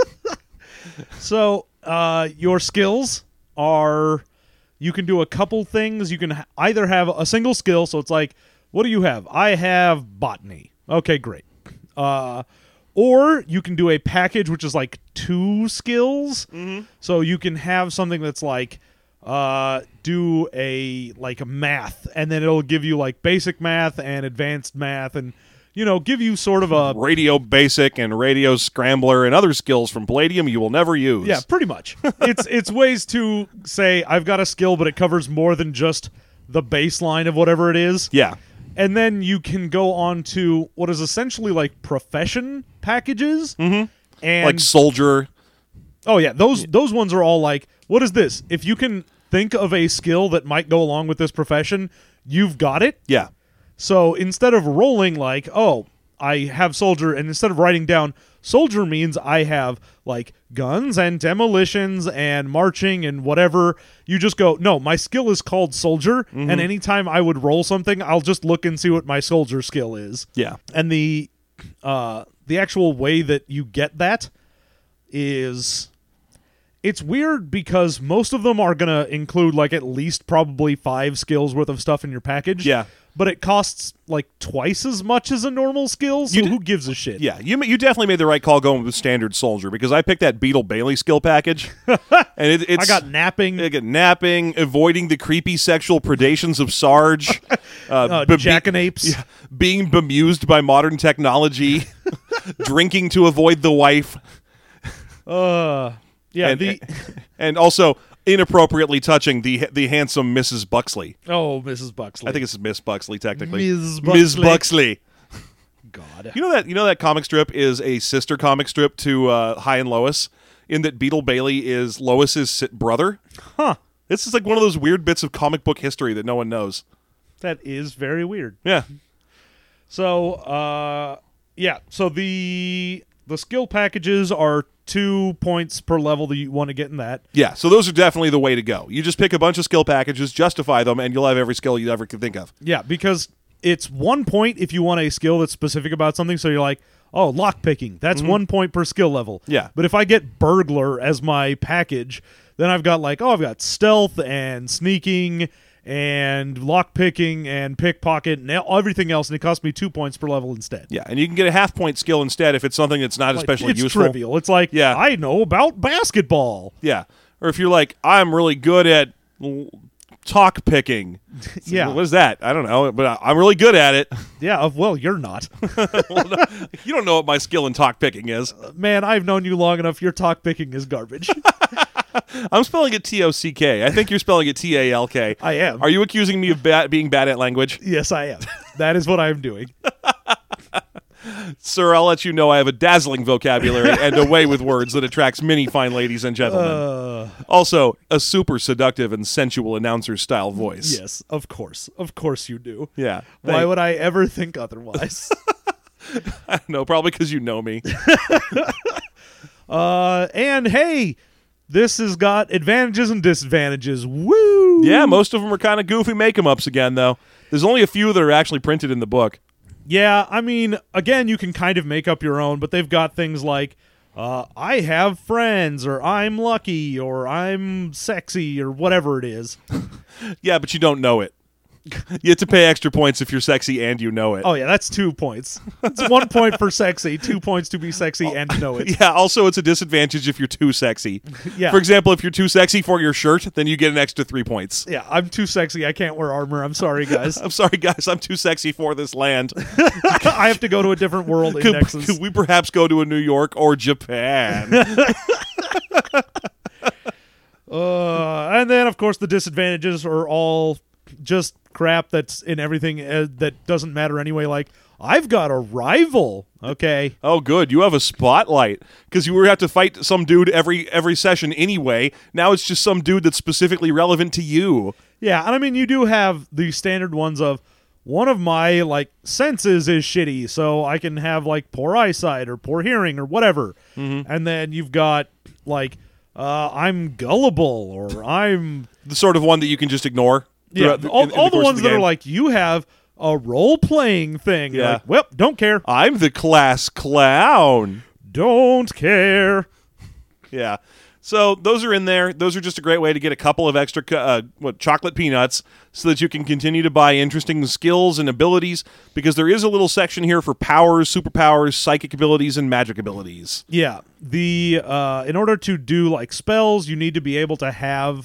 [SPEAKER 2] So, uh, your skills are you can do a couple things. You can ha- either have a single skill, so it's like, what do you have? I have botany. Okay, great. Uh, or you can do a package, which is like two skills. Mm-hmm. So you can have something that's like, uh, do a like a math, and then it'll give you like basic math and advanced math, and you know, give you sort of a
[SPEAKER 1] Radio Basic and Radio Scrambler and other skills from Palladium you will never use.
[SPEAKER 2] yeah, pretty much. it's it's ways to say I've got a skill, but it covers more than just the baseline of whatever it is.
[SPEAKER 1] Yeah.
[SPEAKER 2] And then you can go on to what is essentially like profession packages. Mm-hmm. And
[SPEAKER 1] Like Soldier.
[SPEAKER 2] oh yeah, those those ones are all like, what is this? If you can think of a skill that might go along with this profession, you've got it.
[SPEAKER 1] Yeah.
[SPEAKER 2] So instead of rolling like, oh, I have soldier, and instead of writing down soldier means I have like guns and demolitions and marching and whatever, you just go, no, my skill is called soldier,
[SPEAKER 1] Mm-hmm.
[SPEAKER 2] and anytime I would roll something, I'll just look and see what my soldier skill is.
[SPEAKER 1] Yeah.
[SPEAKER 2] And the uh, the actual way that you get that is, it's weird because most of them are going to include like at least probably five skills worth of stuff in your package.
[SPEAKER 1] Yeah.
[SPEAKER 2] But it costs like twice as much as a normal skill, so
[SPEAKER 1] You d-
[SPEAKER 2] who gives a shit?
[SPEAKER 1] Yeah, you you definitely made the right call going with standard soldier, because I picked that Beetle Bailey skill package, and it, it's
[SPEAKER 2] I got napping,
[SPEAKER 1] I got napping, avoiding the creepy sexual predations of Sarge, uh,
[SPEAKER 2] uh,
[SPEAKER 1] be-
[SPEAKER 2] jackanapes.
[SPEAKER 1] yeah, being bemused by modern technology, drinking to avoid the wife,
[SPEAKER 2] Uh, yeah,
[SPEAKER 1] and,
[SPEAKER 2] the
[SPEAKER 1] and also inappropriately touching the the handsome Missus Buxley.
[SPEAKER 2] oh, Missus Buxley.
[SPEAKER 1] I think it's Miss Buxley technically.
[SPEAKER 2] Miz
[SPEAKER 1] Miz
[SPEAKER 2] Buxley.
[SPEAKER 1] Buxley.
[SPEAKER 2] God.
[SPEAKER 1] You know that you know that comic strip is a sister comic strip to uh, High and Lois, in that Beetle Bailey is Lois's si- brother.
[SPEAKER 2] Huh.
[SPEAKER 1] This is like one of those weird bits of comic book history that no one knows.
[SPEAKER 2] That is very weird.
[SPEAKER 1] Yeah.
[SPEAKER 2] So, uh, yeah. So the the skill packages are two points per level that you want to get in that.
[SPEAKER 1] Yeah, so those are definitely the way to go. You just pick a bunch of skill packages, justify them, and you'll have every skill you ever could think of.
[SPEAKER 2] Yeah, because it's one point if you want a skill that's specific about something. So you're like, oh, lock picking. That's one point per skill level.
[SPEAKER 1] Yeah.
[SPEAKER 2] But if I get burglar as my package, then I've got like, oh, I've got stealth and sneaking and lock picking and pickpocket and everything else, and it costs me two points per level instead.
[SPEAKER 1] Yeah, and you can get a half point skill instead if it's something that's not
[SPEAKER 2] Like,
[SPEAKER 1] especially
[SPEAKER 2] it's
[SPEAKER 1] useful.
[SPEAKER 2] trivial. It's like,
[SPEAKER 1] Yeah.
[SPEAKER 2] I know about basketball.
[SPEAKER 1] Yeah, or if you're like, I'm really good at l- talk picking. It's like,
[SPEAKER 2] Yeah.
[SPEAKER 1] what is that? I don't know, but I- I'm really good at it.
[SPEAKER 2] Yeah, uh, well, you're not.
[SPEAKER 1] You don't know what my skill in talk picking is.
[SPEAKER 2] Man, I've known you long enough. Your talk picking is garbage.
[SPEAKER 1] I'm spelling it T O C K. I think you're spelling it T A L K.
[SPEAKER 2] I am.
[SPEAKER 1] Are you accusing me of ba- being bad at language?
[SPEAKER 2] Yes, I am. That is what I'm doing.
[SPEAKER 1] Sir, I'll let you know I have a dazzling vocabulary and a way with words that attracts many fine ladies and gentlemen.
[SPEAKER 2] Uh,
[SPEAKER 1] Also, a super seductive and sensual announcer-style voice.
[SPEAKER 2] yes, of course. Of course you do.
[SPEAKER 1] Yeah.
[SPEAKER 2] Why
[SPEAKER 1] Thank-
[SPEAKER 2] would I ever think otherwise?
[SPEAKER 1] I don't know, probably because you know me.
[SPEAKER 2] uh, and hey, this has got advantages and disadvantages. Woo!
[SPEAKER 1] Yeah, most of them are kind of goofy make-em-ups again, though. There's only a few that are actually printed in the book.
[SPEAKER 2] Yeah, I mean, again, you can kind of make up your own, but they've got things like, uh, I have friends, or I'm lucky, or I'm sexy, or whatever it is.
[SPEAKER 1] Yeah, but you don't know it. You have to pay extra points if you're sexy and you know it.
[SPEAKER 2] Oh, yeah, that's two points. It's one point for sexy, two points to be sexy and to know it.
[SPEAKER 1] Yeah, also it's a disadvantage if you're too sexy.
[SPEAKER 2] Yeah.
[SPEAKER 1] For example, if you're too sexy for your shirt, then you get an extra three points.
[SPEAKER 2] Yeah, I'm too sexy. I can't wear armor. I'm sorry, guys.
[SPEAKER 1] I'm sorry, guys, I'm too sexy for this land.
[SPEAKER 2] I have to go to a different world in
[SPEAKER 1] Could,
[SPEAKER 2] Nexus.
[SPEAKER 1] could we perhaps go to a New York or Japan?
[SPEAKER 2] Uh, and then, of course, the disadvantages are all just crap that's in everything uh, that doesn't matter anyway. Like, I've got a rival. Okay.
[SPEAKER 1] Oh, good. You have a spotlight because you were have to fight some dude every every session anyway. Now it's just some dude that's specifically relevant to you.
[SPEAKER 2] Yeah, and I mean, you do have the standard ones of one of my, like, senses is shitty, so I can have, like, poor eyesight or poor hearing or whatever. Mm-hmm. And then you've got, like, uh, I'm gullible or I'm...
[SPEAKER 1] The sort of one that you can just ignore.
[SPEAKER 2] Yeah,
[SPEAKER 1] throughout
[SPEAKER 2] all,
[SPEAKER 1] in- in
[SPEAKER 2] all the,
[SPEAKER 1] course of
[SPEAKER 2] ones that
[SPEAKER 1] game.
[SPEAKER 2] are like, you have a role-playing thing. You're
[SPEAKER 1] Yeah.
[SPEAKER 2] like, well, don't care.
[SPEAKER 1] I'm the class clown.
[SPEAKER 2] Don't care.
[SPEAKER 1] Yeah. So those are in there. Those are just a great way to get a couple of extra cu- uh, what chocolate peanuts so that you can continue to buy interesting skills and abilities, because there is a little section here for powers, superpowers, psychic abilities, and magic abilities.
[SPEAKER 2] Yeah, the uh, in order to do, like, spells, you need to be able to have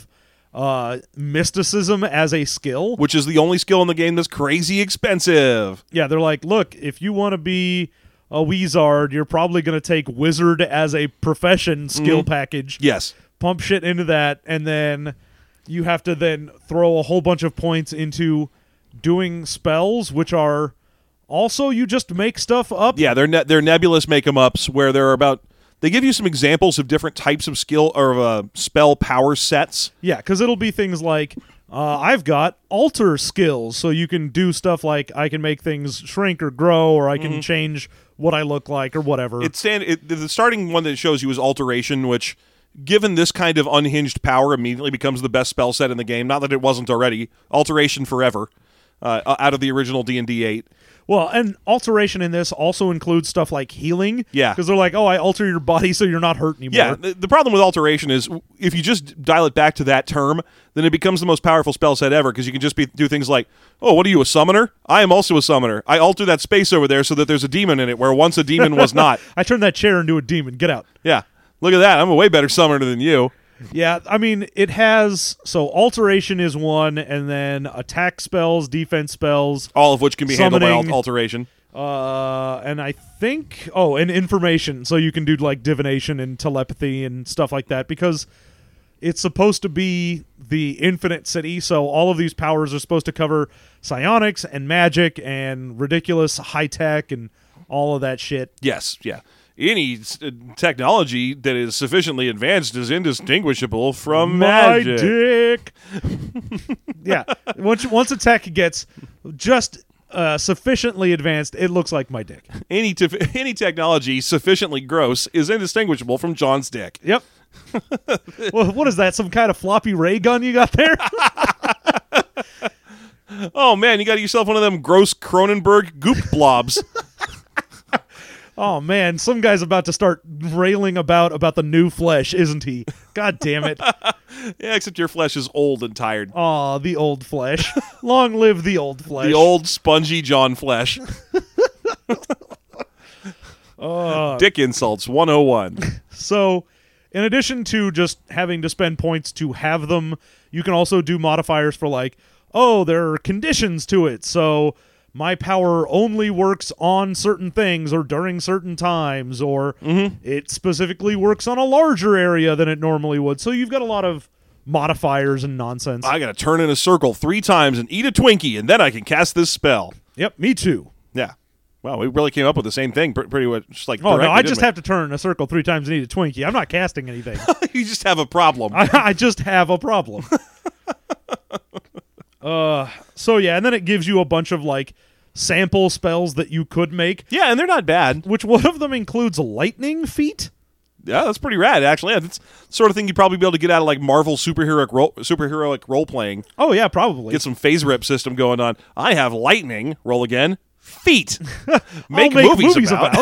[SPEAKER 2] uh, mysticism as a skill.
[SPEAKER 1] Which is the only skill in the game that's crazy expensive.
[SPEAKER 2] Yeah, they're like, look, if you want to be a Wizard, you're probably going to take Wizard as a profession skill
[SPEAKER 1] Mm-hmm.
[SPEAKER 2] package.
[SPEAKER 1] Yes.
[SPEAKER 2] Pump shit into that, and then you have to then throw a whole bunch of points into doing spells, which are also you just make stuff up.
[SPEAKER 1] Yeah, they're ne- they're nebulous make-em-ups where there are about they give you some examples of different types of skill or uh, spell power sets.
[SPEAKER 2] Yeah, because it'll be things like, uh, I've got alter skills, so you can do stuff like I can make things shrink or grow, or I can
[SPEAKER 1] Mm-hmm.
[SPEAKER 2] change what I look like or whatever.
[SPEAKER 1] It's stand, it, the starting one that it shows you is alteration, which, given this kind of unhinged power, immediately becomes the best spell set in the game. Not that it wasn't already. Alteration forever, uh, out of the original D and D eight.
[SPEAKER 2] Well, and alteration in this also includes stuff like healing.
[SPEAKER 1] Yeah.
[SPEAKER 2] Because they're like, oh, I alter your body so you're not hurt anymore.
[SPEAKER 1] Yeah, the, the problem with alteration is if you just dial it back to that term, then it becomes the most powerful spell set ever because you can just be, do things like, oh, what are you, a summoner? I am also a summoner. I alter that space over there so that there's a demon in it where once a demon was not.
[SPEAKER 2] I turned that chair into a demon. Get out.
[SPEAKER 1] Yeah, look at that. I'm a way better summoner than you.
[SPEAKER 2] Yeah, I mean, it has... So, alteration is one, and then attack spells, defense spells,
[SPEAKER 1] All of which can be handled by
[SPEAKER 2] Summoning.
[SPEAKER 1] al- alteration.
[SPEAKER 2] uh, and I think... Oh, and information. So you can do, like, divination and telepathy and stuff like that, because it's supposed to be the infinite city, so all of these powers are supposed to cover psionics and magic and ridiculous high-tech and all of that shit.
[SPEAKER 1] Yes, yeah. Any s- uh, technology that is sufficiently advanced is indistinguishable from
[SPEAKER 2] My
[SPEAKER 1] magic.
[SPEAKER 2] dick. Yeah. Once once a tech gets just uh, sufficiently advanced, it looks like my dick.
[SPEAKER 1] Any te- any technology sufficiently gross is indistinguishable from John's dick.
[SPEAKER 2] Yep. Well, what is that? Some kind of floppy ray gun you got there?
[SPEAKER 1] Oh man, you got yourself one of them gross Cronenberg goop blobs.
[SPEAKER 2] Oh man, some guy's about to start railing about about the new flesh, isn't he? God damn it.
[SPEAKER 1] Yeah, except your flesh is old and tired.
[SPEAKER 2] Aw, the old flesh. Long live the old flesh.
[SPEAKER 1] The old spongy John flesh.
[SPEAKER 2] Uh,
[SPEAKER 1] Dick insults one oh one.
[SPEAKER 2] So, in addition to just having to spend points to have them, you can also do modifiers for like, oh, there are conditions to it. So, my power only works on certain things or during certain times, or it specifically works on a larger area than it normally would. So, you've got a lot of modifiers and nonsense.
[SPEAKER 1] I gotta turn in a circle three times and eat a Twinkie, and then I can cast this spell.
[SPEAKER 2] Yep, me too.
[SPEAKER 1] Yeah. Wow, we really came up with the same thing pr- pretty much. Just like
[SPEAKER 2] Oh, no,
[SPEAKER 1] directly,
[SPEAKER 2] I
[SPEAKER 1] didn't
[SPEAKER 2] just
[SPEAKER 1] we?
[SPEAKER 2] have to turn a circle three times and eat a Twinkie. I'm not casting anything.
[SPEAKER 1] You just have a problem.
[SPEAKER 2] I, I just have a problem. uh, so yeah, and then it gives you a bunch of like sample spells that you could make,
[SPEAKER 1] Yeah, and they're not bad.
[SPEAKER 2] which one of them includes lightning feet.
[SPEAKER 1] Yeah, that's pretty rad, actually. Yeah, that's the sort of thing you'd probably be able to get out of like Marvel superheroic role, superheroic role playing.
[SPEAKER 2] Oh yeah, probably.
[SPEAKER 1] Get some phase rip system going on. I have lightning. Roll again. Feet.
[SPEAKER 2] I'll
[SPEAKER 1] Make,
[SPEAKER 2] make
[SPEAKER 1] movies, about.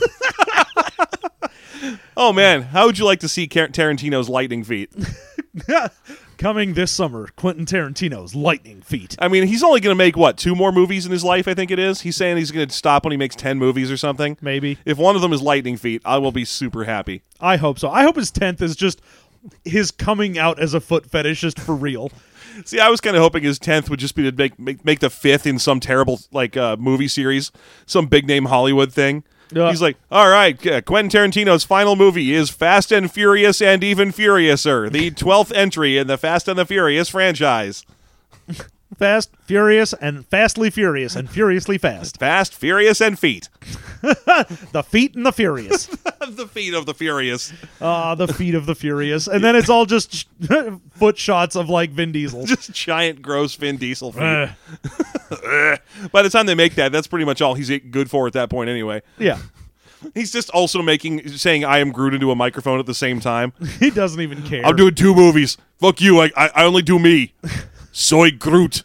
[SPEAKER 1] Oh man, how would you like to see Car- Tarantino's lightning feet?
[SPEAKER 2] Coming this summer, Quentin Tarantino's lightning feet.
[SPEAKER 1] I mean, he's only going to make what two more movies in his life? I think it is. He's saying he's going to stop when he makes ten movies or something.
[SPEAKER 2] Maybe.
[SPEAKER 1] If one of them is lightning feet, I will be super happy.
[SPEAKER 2] I hope so. I hope his tenth is just his coming out as a foot fetish, just for real.
[SPEAKER 1] See, I was kind of hoping his tenth would just be to make make, make the fifth in some terrible like uh, movie series, some big name Hollywood thing.
[SPEAKER 2] Yeah.
[SPEAKER 1] He's like, all right, uh, Quentin Tarantino's final movie is Fast and Furious and Even Furiouser, the twelfth entry in the Fast and the Furious franchise.
[SPEAKER 2] Fast, furious, and fastly furious, and furiously fast.
[SPEAKER 1] Fast, Furious, and Feet.
[SPEAKER 2] The feet and the furious.
[SPEAKER 1] The feet of the Furious.
[SPEAKER 2] Ah, the feet of the furious. And then it's all just sh- foot shots of like Vin Diesel.
[SPEAKER 1] Just giant, gross Vin Diesel feet.
[SPEAKER 2] Uh,
[SPEAKER 1] By the time they make that, that's pretty much all he's good for at that point anyway.
[SPEAKER 2] yeah.
[SPEAKER 1] He's just also making, saying I am Groot into a microphone at the same time.
[SPEAKER 2] He doesn't even care.
[SPEAKER 1] I'm doing two movies. Fuck you. I, I, I only do me. Soy Groot.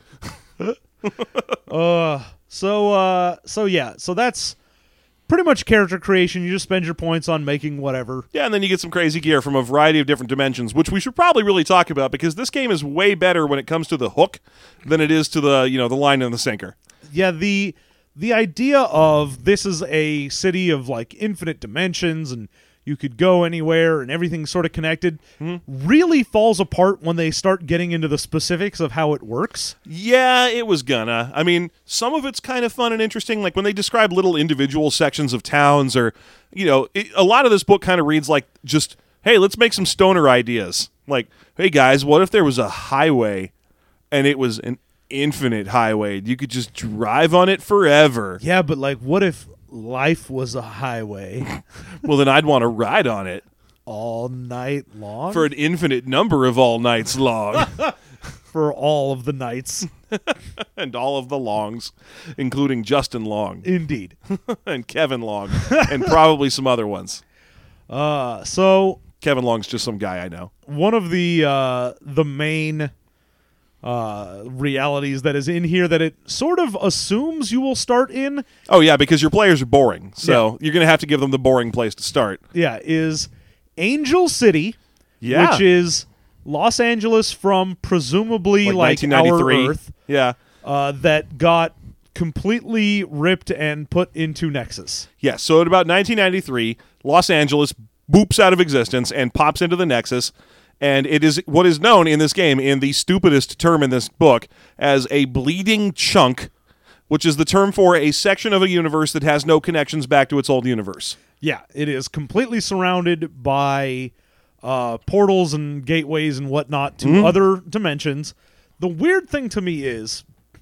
[SPEAKER 2] Uh, so, uh, so yeah. So that's pretty much character creation. You just spend your points on making whatever.
[SPEAKER 1] Yeah, and then you get some crazy gear from a variety of different dimensions, which we should probably really talk about because this game is way better when it comes to the hook than it is to the, you know, the line and the sinker.
[SPEAKER 2] Yeah, the the idea of this is a city of like infinite dimensions and you could go anywhere, and everything's sort of connected,
[SPEAKER 1] Mm-hmm.
[SPEAKER 2] really falls apart when they start getting into the specifics of how it works.
[SPEAKER 1] Yeah, it was gonna. I mean, some of it's kind of fun and interesting, like when they describe little individual sections of towns, or, you know, it, a lot of this book kind of reads like just, hey, let's make some stoner ideas. Like, hey, guys, what if there was a highway and it was an infinite highway? You could just drive on it forever.
[SPEAKER 2] Yeah, but like, what if life was a highway
[SPEAKER 1] Well, then I'd want to ride on it
[SPEAKER 2] all night long?
[SPEAKER 1] for an infinite number of all nights long.
[SPEAKER 2] For all of the nights.
[SPEAKER 1] And all of the Longs, including Justin Long
[SPEAKER 2] Indeed.
[SPEAKER 1] and Kevin Long and probably some other ones.
[SPEAKER 2] Uh, so
[SPEAKER 1] Kevin Long's just some guy I know.
[SPEAKER 2] one of the uh, the main uh, realities that is in here that it sort of assumes you will start in,
[SPEAKER 1] Oh, yeah, because your players are boring. So you're going to have to give them the boring place to start.
[SPEAKER 2] yeah, is Angel City,
[SPEAKER 1] Yeah.
[SPEAKER 2] which is Los Angeles from presumably like,
[SPEAKER 1] nineteen
[SPEAKER 2] our
[SPEAKER 1] ninety-three.
[SPEAKER 2] Earth,
[SPEAKER 1] Yeah.
[SPEAKER 2] uh, that got completely ripped and put into Nexus.
[SPEAKER 1] Yeah, so at about nineteen ninety-three, Los Angeles boops out of existence and pops into the Nexus, and it is what is known in this game, in the stupidest term in this book, as a bleeding chunk, which is the term for a section of a universe that has no connections back to its old universe.
[SPEAKER 2] Yeah, it is completely surrounded by uh, portals and gateways and whatnot to
[SPEAKER 1] Mm-hmm.
[SPEAKER 2] other dimensions. The weird thing to me is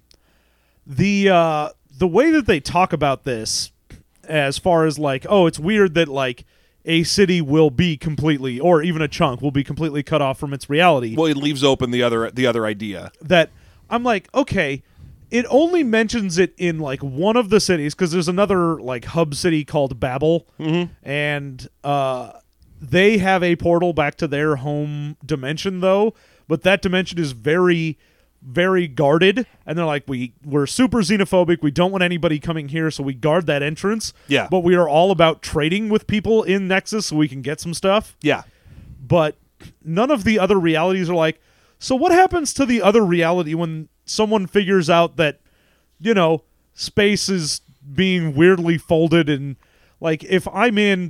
[SPEAKER 2] the uh, the way that they talk about this, as far as like, oh, it's weird that like a city will be completely, or even a chunk will be completely cut off from its reality.
[SPEAKER 1] Well, it leaves open the other the other idea.
[SPEAKER 2] That I'm like, okay, it only mentions it in like one of the cities, because there's another like hub city called Babel,
[SPEAKER 1] Mm-hmm.
[SPEAKER 2] and uh, they have a portal back to their home dimension though, but that dimension is very, very guarded, and they're like, we we're super xenophobic, we don't want anybody coming here, so we guard that entrance.
[SPEAKER 1] Yeah.
[SPEAKER 2] But we are all about trading with people in Nexus so we can get some stuff.
[SPEAKER 1] Yeah.
[SPEAKER 2] But none of the other realities are like, so what happens to the other reality when someone figures out that, you know, space is being weirdly folded, and like if I'm in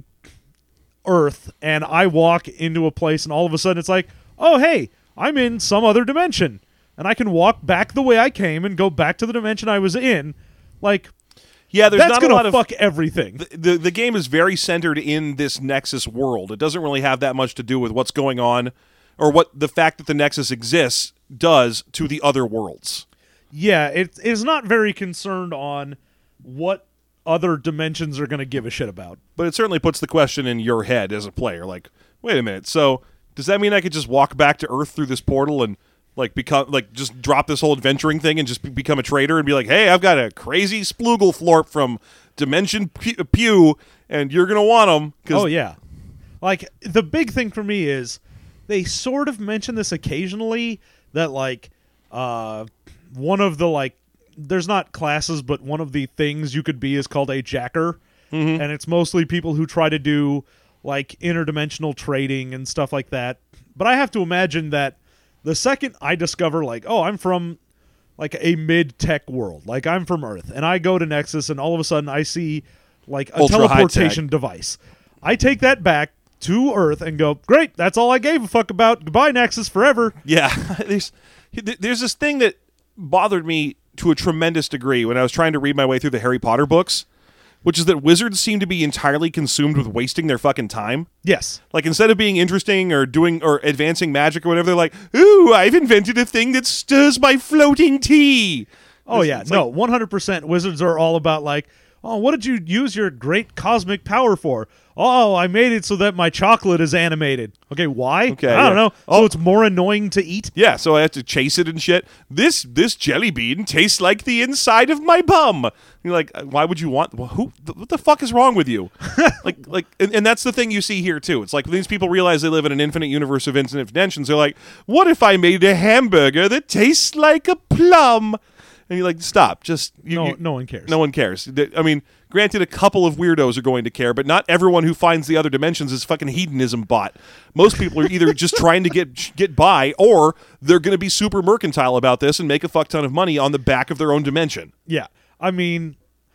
[SPEAKER 2] Earth and I walk into a place and all of a sudden it's like, oh hey, I'm in some other dimension and I can walk back the way I came and go back to the dimension I was in, like
[SPEAKER 1] Yeah, there's
[SPEAKER 2] that's
[SPEAKER 1] not
[SPEAKER 2] gonna
[SPEAKER 1] a lot of
[SPEAKER 2] fuck everything.
[SPEAKER 1] the, the the game is very centered in this Nexus world. It doesn't really have that much to do with what's going on, or what the fact that the Nexus exists does to the other worlds.
[SPEAKER 2] Yeah, it is not very concerned on what other dimensions are going to give a shit about.
[SPEAKER 1] But it certainly puts the question in your head as a player, like, wait a minute, so does that mean I could just walk back to Earth through this portal and like become like just drop this whole adventuring thing and just be- become a trader and be like, hey, I've got a crazy sploogle florp from Dimension P- Pew, and you're gonna want them?
[SPEAKER 2] Oh yeah, like the big thing for me is they sort of mention this occasionally that like uh, one of the like there's not classes, but one of the things you could be is called a jacker,
[SPEAKER 1] Mm-hmm.
[SPEAKER 2] and it's mostly people who try to do like interdimensional trading and stuff like that. But I have to imagine that the second I discover like, oh, I'm from like a mid-tech world, like I'm from Earth, and I go to Nexus and all of a sudden I see like a
[SPEAKER 1] Ultra
[SPEAKER 2] teleportation
[SPEAKER 1] high-tech.
[SPEAKER 2] device. I take that back to Earth and go, great, that's all I gave a fuck about. Goodbye, Nexus, forever.
[SPEAKER 1] Yeah, there's there's this thing that bothered me to a tremendous degree when I was trying to read my way through the Harry Potter books, which is that wizards seem to be entirely consumed with wasting their fucking time.
[SPEAKER 2] Yes.
[SPEAKER 1] Like, instead of being interesting or doing or advancing magic or whatever, they're like, ooh, I've invented a thing that stirs my floating tea.
[SPEAKER 2] Oh,
[SPEAKER 1] It's-
[SPEAKER 2] yeah.
[SPEAKER 1] it's
[SPEAKER 2] No,
[SPEAKER 1] like-
[SPEAKER 2] one hundred percent wizards are all about like, oh, what did you use your great cosmic power for? Oh, I made it so that my chocolate is animated. Okay, why?
[SPEAKER 1] Okay,
[SPEAKER 2] I don't
[SPEAKER 1] yeah.
[SPEAKER 2] know. So it's more annoying to eat?
[SPEAKER 1] Yeah, so I have to chase it and shit. This this jelly bean tastes like the inside of my bum. You're like, why would you want? Well, who? th- What the fuck is wrong with you? like, like, and, and that's the thing you see here too. It's like when these people realize they live in an infinite universe of infinite dimensions. They're like, what if I made a hamburger that tastes like a plum? And you're like, stop. Just you,
[SPEAKER 2] No,
[SPEAKER 1] you-
[SPEAKER 2] no one cares.
[SPEAKER 1] No one cares. Th- I mean, granted, a couple of weirdos are going to care, but not everyone who finds the other dimensions is fucking hedonism bot. Most people are either just trying to get get by, or they're going to be super mercantile about this and make a fuck ton of money on the back of their own dimension.
[SPEAKER 2] Yeah. I mean,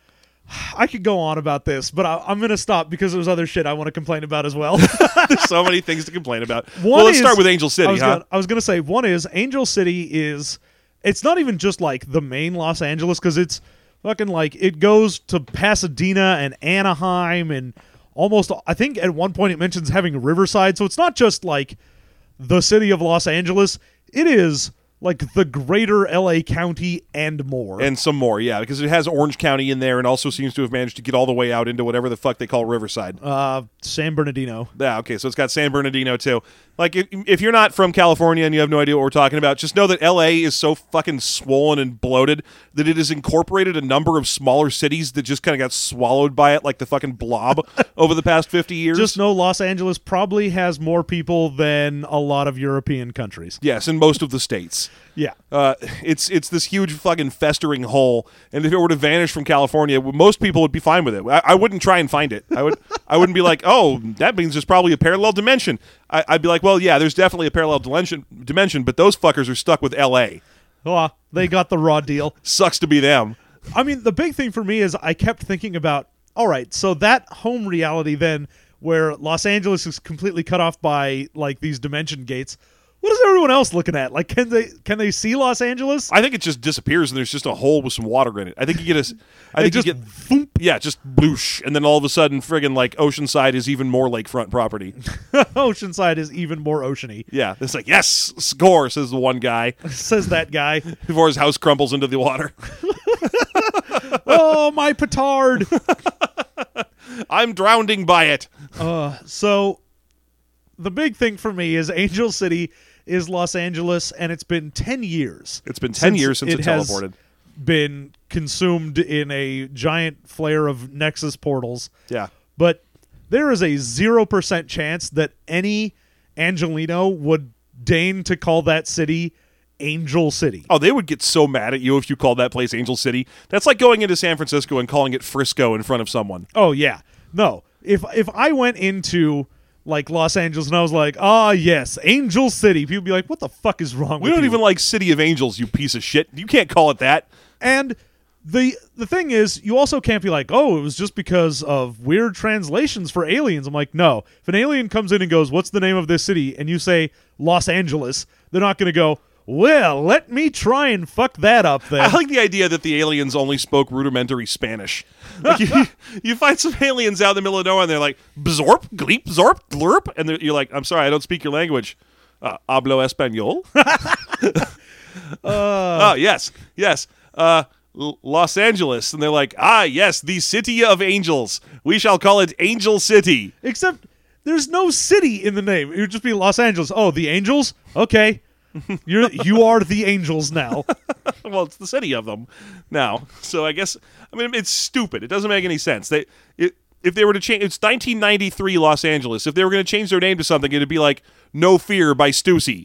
[SPEAKER 2] I could go on about this, but I, I'm going to stop because there's other shit I want to complain about as well.
[SPEAKER 1] There's so many things to complain about.
[SPEAKER 2] One
[SPEAKER 1] well, let's
[SPEAKER 2] is-
[SPEAKER 1] start with Angel City,
[SPEAKER 2] I was
[SPEAKER 1] huh?
[SPEAKER 2] Gonna, I was going to say, one is Angel City is, it's not even just like the main Los Angeles, because it's fucking like, it goes to Pasadena and Anaheim and almost, I think at one point it mentions having Riverside, so it's not just like the city of Los Angeles, it is like the greater L A County and more.
[SPEAKER 1] And some more, yeah, because it has Orange County in there and also seems to have managed to get all the way out into whatever the fuck they call Riverside.
[SPEAKER 2] uh, San Bernardino.
[SPEAKER 1] Yeah, okay, so it's got San Bernardino, too. Like, if, if you're not from California and you have no idea what we're talking about, just know that L A is so fucking swollen and bloated that it has incorporated a number of smaller cities that just kind of got swallowed by it like the fucking blob over the past fifty years.
[SPEAKER 2] Just know Los Angeles probably has more people than a lot of European countries.
[SPEAKER 1] Yes, in most of the states.
[SPEAKER 2] Yeah.
[SPEAKER 1] Uh, it's it's this huge fucking festering hole, and if it were to vanish from California, most people would be fine with it. I, I wouldn't try and find it. I would I wouldn't be like, oh, that means there's probably a parallel dimension. I, I'd be like, well, yeah, there's definitely a parallel dimension, dimension, but those fuckers are stuck with L A.
[SPEAKER 2] Oh, they got the raw deal.
[SPEAKER 1] Sucks to be them.
[SPEAKER 2] I mean, the big thing for me is I kept thinking about, all right, so that home reality then where Los Angeles is completely cut off by like these dimension gates, what is everyone else looking at? Like, can they can they see Los Angeles?
[SPEAKER 1] I think it just disappears, and there's just a hole with some water in it. I think you get a, I think
[SPEAKER 2] just
[SPEAKER 1] you get, thump, yeah, just bloosh, and then all of a sudden, friggin' like Oceanside is even more lakefront property.
[SPEAKER 2] Oceanside is even more oceany,
[SPEAKER 1] Yeah, it's like yes, score, says the one guy
[SPEAKER 2] says that guy.
[SPEAKER 1] before his house crumbles into the water.
[SPEAKER 2] Oh, my petard.
[SPEAKER 1] I'm drowning by it.
[SPEAKER 2] Uh, so the big thing for me is Angel City is Los Angeles, and it's been ten years.
[SPEAKER 1] It's been ten years since it,
[SPEAKER 2] it has
[SPEAKER 1] teleported.
[SPEAKER 2] been consumed in a giant flare of Nexus portals.
[SPEAKER 1] Yeah.
[SPEAKER 2] But there is a zero percent chance that any Angelino would deign to call that city Angel City.
[SPEAKER 1] Oh, they would get so mad at you if you called that place Angel City. That's like going into San Francisco and calling it Frisco in front of someone.
[SPEAKER 2] Oh, yeah. No. If if I went into like Los Angeles and I was like, ah, yes, Angel City, people would be like, what the fuck is wrong
[SPEAKER 1] We
[SPEAKER 2] with
[SPEAKER 1] don't
[SPEAKER 2] you?
[SPEAKER 1] even like City of Angels, you piece of shit. You can't call it that.
[SPEAKER 2] And the the thing is, you also can't be like, oh, it was just because of weird translations for aliens. I'm like, no. If an alien comes in and goes, what's the name of this city? And you say Los Angeles, they're not going to go, well, let me try and fuck that up then.
[SPEAKER 1] I like the idea that the aliens only spoke rudimentary Spanish. Like you, you find some aliens out in the middle of nowhere and they're like, bzorp, gleep, zorp, glurp. And they're- you're like, I'm sorry, I don't speak your language. Uh, hablo español? Oh, yes, yes. Uh, L- Los Angeles. And they're like, ah, yes, the city of angels. We shall call it Angel City.
[SPEAKER 2] Except there's no city in the name. It would just be Los Angeles. Oh, the Angels? Okay. You're you are the Angels now.
[SPEAKER 1] Well, it's the city of them now. So I guess, I mean, it's stupid. It doesn't make any sense. They, it, if they were to change, it's nineteen ninety-three Los Angeles. If they were going to change their name to something, it'd be like No Fear by Stussy.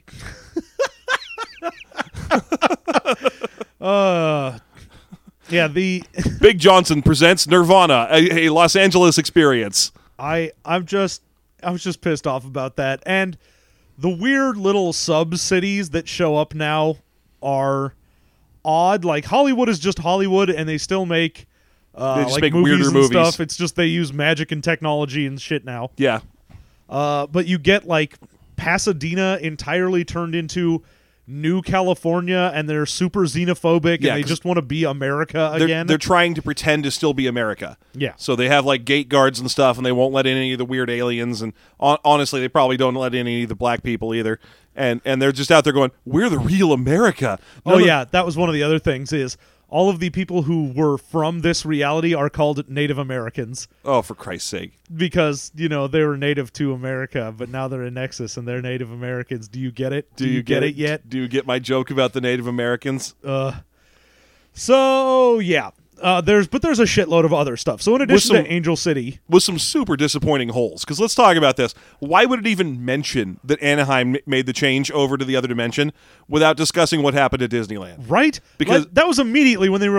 [SPEAKER 2] Uh, yeah, the
[SPEAKER 1] Big Johnson presents Nirvana, a, a Los Angeles experience.
[SPEAKER 2] I I'm just I was just pissed off about that. And the weird little sub cities that show up now are odd. Like Hollywood is just Hollywood, and they still make uh,
[SPEAKER 1] They just
[SPEAKER 2] like
[SPEAKER 1] make
[SPEAKER 2] movies
[SPEAKER 1] weirder
[SPEAKER 2] and
[SPEAKER 1] movies.
[SPEAKER 2] stuff. It's just they use magic and technology and shit now.
[SPEAKER 1] Yeah.
[SPEAKER 2] Uh, but you get like Pasadena entirely turned into New California, and they're super xenophobic,
[SPEAKER 1] Yeah,
[SPEAKER 2] and they
[SPEAKER 1] 'cause
[SPEAKER 2] just want to be America
[SPEAKER 1] They're,
[SPEAKER 2] again.
[SPEAKER 1] they're trying to pretend to still be America.
[SPEAKER 2] Yeah.
[SPEAKER 1] So they have like gate guards and stuff, and they won't let in any of the weird aliens. And hon- honestly, they probably don't let in any of the black people either. And and they're just out there going, "We're the real America."
[SPEAKER 2] Oh
[SPEAKER 1] None of-
[SPEAKER 2] yeah, that was one of the other things is all of the people who were from this reality are called Native Americans
[SPEAKER 1] Oh, for Christ's sake!
[SPEAKER 2] because, you know, they were native to America, but now they're in Nexus and they're Native Americans. Do you get it?
[SPEAKER 1] Do, you
[SPEAKER 2] get, it yet?
[SPEAKER 1] Do you get my joke about the Native Americans?
[SPEAKER 2] Uh So, yeah. Uh, there's but there's a shitload of other stuff. So in addition
[SPEAKER 1] some-
[SPEAKER 2] to Angel City,
[SPEAKER 1] With some super disappointing holes. Because let's talk about this. Why would it even mention that Anaheim m- made the change over to the other dimension without discussing what happened at Disneyland?
[SPEAKER 2] right?
[SPEAKER 1] Because-
[SPEAKER 2] Like, that was immediately when they were like,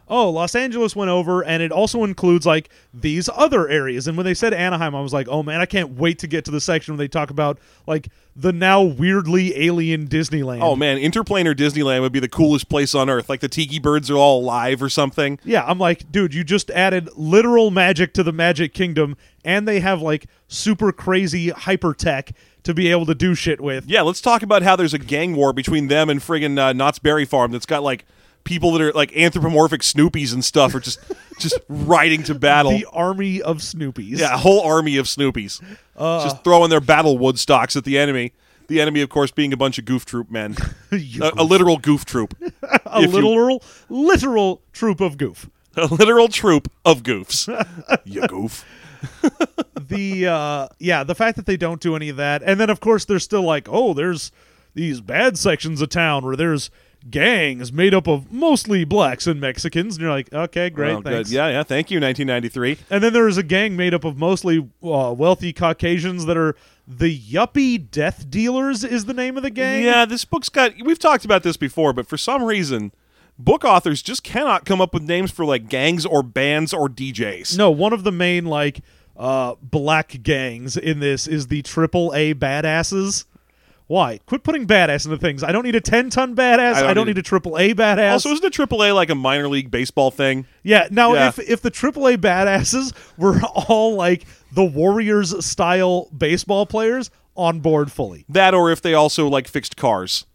[SPEAKER 2] oh, Los Angeles went over, and it also includes like these other areas. And when they said Anaheim, I was like, oh man, I can't wait to get to the section where they talk about like the now weirdly alien Disneyland.
[SPEAKER 1] Oh man, interplanar Disneyland would be the coolest place on earth. Like the tiki birds are all alive or something.
[SPEAKER 2] Yeah, I'm like, dude, you just added literal magic to the Magic Kingdom, and they have like super crazy hyper tech to be able to do shit with.
[SPEAKER 1] Yeah, let's talk about how there's a gang war between them and friggin' uh, Knott's Berry Farm that's got like people that are like anthropomorphic Snoopies and stuff are just just riding to battle.
[SPEAKER 2] The army of Snoopies.
[SPEAKER 1] Yeah, a whole army of Snoopies.
[SPEAKER 2] Uh,
[SPEAKER 1] just throwing their battle woodstocks at the enemy. The enemy, of course, being a bunch of goof troop men. a, a literal goof troop.
[SPEAKER 2] a literal, you, literal troop of goof.
[SPEAKER 1] A literal troop of goofs. You goof.
[SPEAKER 2] the uh, yeah, the fact that they don't do any of that, and then of course they're still like, oh, there's these bad sections of town where there's gangs made up of mostly blacks and Mexicans, and you're like, okay, great,
[SPEAKER 1] well,
[SPEAKER 2] thanks.
[SPEAKER 1] Good. Yeah, yeah, thank you, nineteen ninety-three.
[SPEAKER 2] And then there is a gang made up of mostly uh, wealthy Caucasians that are the Yuppie Death Dealers is the name of the gang.
[SPEAKER 1] Yeah, this book's got, we've talked about this before, but for some reason, book authors just cannot come up with names for like gangs or bands or D Js.
[SPEAKER 2] No, one of the main like uh, black gangs in this is the Triple A Badasses. Why? Quit putting badass into things. I don't need a ten-ton badass. I don't, I don't need, need a triple A badass.
[SPEAKER 1] Also, isn't a triple A like a minor league baseball thing?
[SPEAKER 2] Yeah. Now,
[SPEAKER 1] yeah.
[SPEAKER 2] if if the triple A badasses were all like the Warriors-style baseball players, on board fully.
[SPEAKER 1] That, or if they also like fixed cars.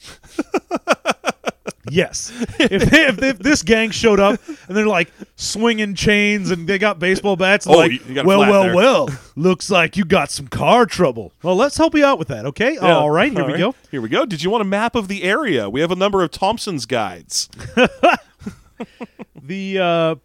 [SPEAKER 2] Yes. If, they, if, they, if this gang showed up and they're like swinging chains and they got baseball bats, and
[SPEAKER 1] oh,
[SPEAKER 2] like,
[SPEAKER 1] you, you got
[SPEAKER 2] well, well,
[SPEAKER 1] there.
[SPEAKER 2] well, looks like you got some car trouble. Well, let's help you out with that, okay?
[SPEAKER 1] Yeah.
[SPEAKER 2] All right, here
[SPEAKER 1] All
[SPEAKER 2] we
[SPEAKER 1] right.
[SPEAKER 2] go.
[SPEAKER 1] Here we go. Did you want a map of the area? We have a number of Thompson's guides.
[SPEAKER 2] the uh,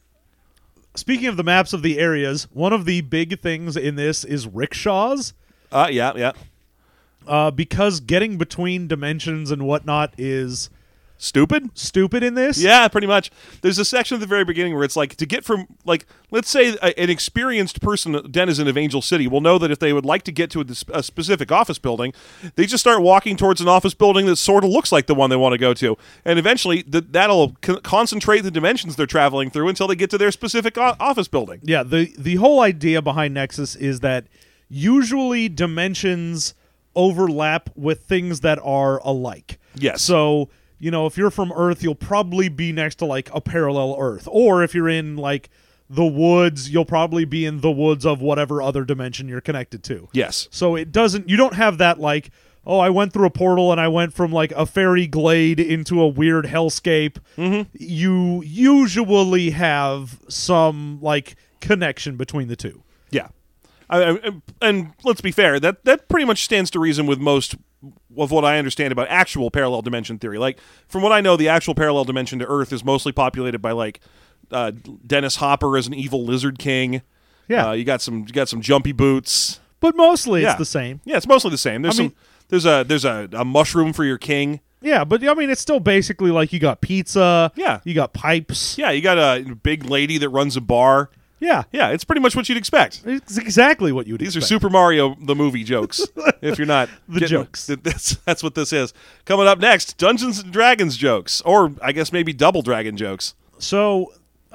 [SPEAKER 2] speaking of the maps of the areas, one of the big things in this is rickshaws.
[SPEAKER 1] Uh, yeah, yeah.
[SPEAKER 2] Uh, because getting between dimensions and whatnot is
[SPEAKER 1] stupid
[SPEAKER 2] stupid in this.
[SPEAKER 1] Yeah, pretty much. There's a section at the very beginning where it's like, to get from, like, let's say a, an experienced person, denizen of Angel City, will know that if they would like to get to a, a specific office building, they just start walking towards an office building that sort of looks like the one they want to go to, and eventually th- that'll co- concentrate the dimensions they're traveling through until they get to their specific o- office building.
[SPEAKER 2] Yeah, the the whole idea behind Nexus is that usually dimensions overlap with things that are alike.
[SPEAKER 1] Yes.
[SPEAKER 2] So, you know, if you're from Earth, you'll probably be next to like a parallel Earth. Or if you're in like the woods, you'll probably be in the woods of whatever other dimension you're connected to.
[SPEAKER 1] Yes.
[SPEAKER 2] So it doesn't, you don't have that like, oh, I went through a portal and I went from like a fairy glade into a weird hellscape.
[SPEAKER 1] Mm-hmm.
[SPEAKER 2] You usually have some like connection between the two.
[SPEAKER 1] Yeah. I, I, and let's be fair, that, that pretty much stands to reason with most of what I understand about actual parallel dimension theory. Like, from what I know, the actual parallel dimension to Earth is mostly populated by, like, uh, Dennis Hopper as an evil lizard king.
[SPEAKER 2] Yeah.
[SPEAKER 1] Uh, you got some you got some jumpy boots.
[SPEAKER 2] But mostly
[SPEAKER 1] yeah.
[SPEAKER 2] it's the same.
[SPEAKER 1] Yeah, it's mostly the same. There's
[SPEAKER 2] I mean,
[SPEAKER 1] some there's a there's a, a mushroom for your king.
[SPEAKER 2] Yeah, but I mean, it's still basically like you got pizza.
[SPEAKER 1] Yeah.
[SPEAKER 2] You got pipes.
[SPEAKER 1] Yeah, you got a big lady that runs a bar.
[SPEAKER 2] Yeah.
[SPEAKER 1] Yeah, it's pretty much what you'd expect.
[SPEAKER 2] It's exactly what you'd
[SPEAKER 1] These
[SPEAKER 2] expect.
[SPEAKER 1] are Super Mario the movie jokes. If you're not
[SPEAKER 2] the
[SPEAKER 1] getting,
[SPEAKER 2] jokes.
[SPEAKER 1] That's, that's what this is. Coming up next, Dungeons and Dragons jokes. Or I guess maybe Double Dragon jokes.
[SPEAKER 2] So,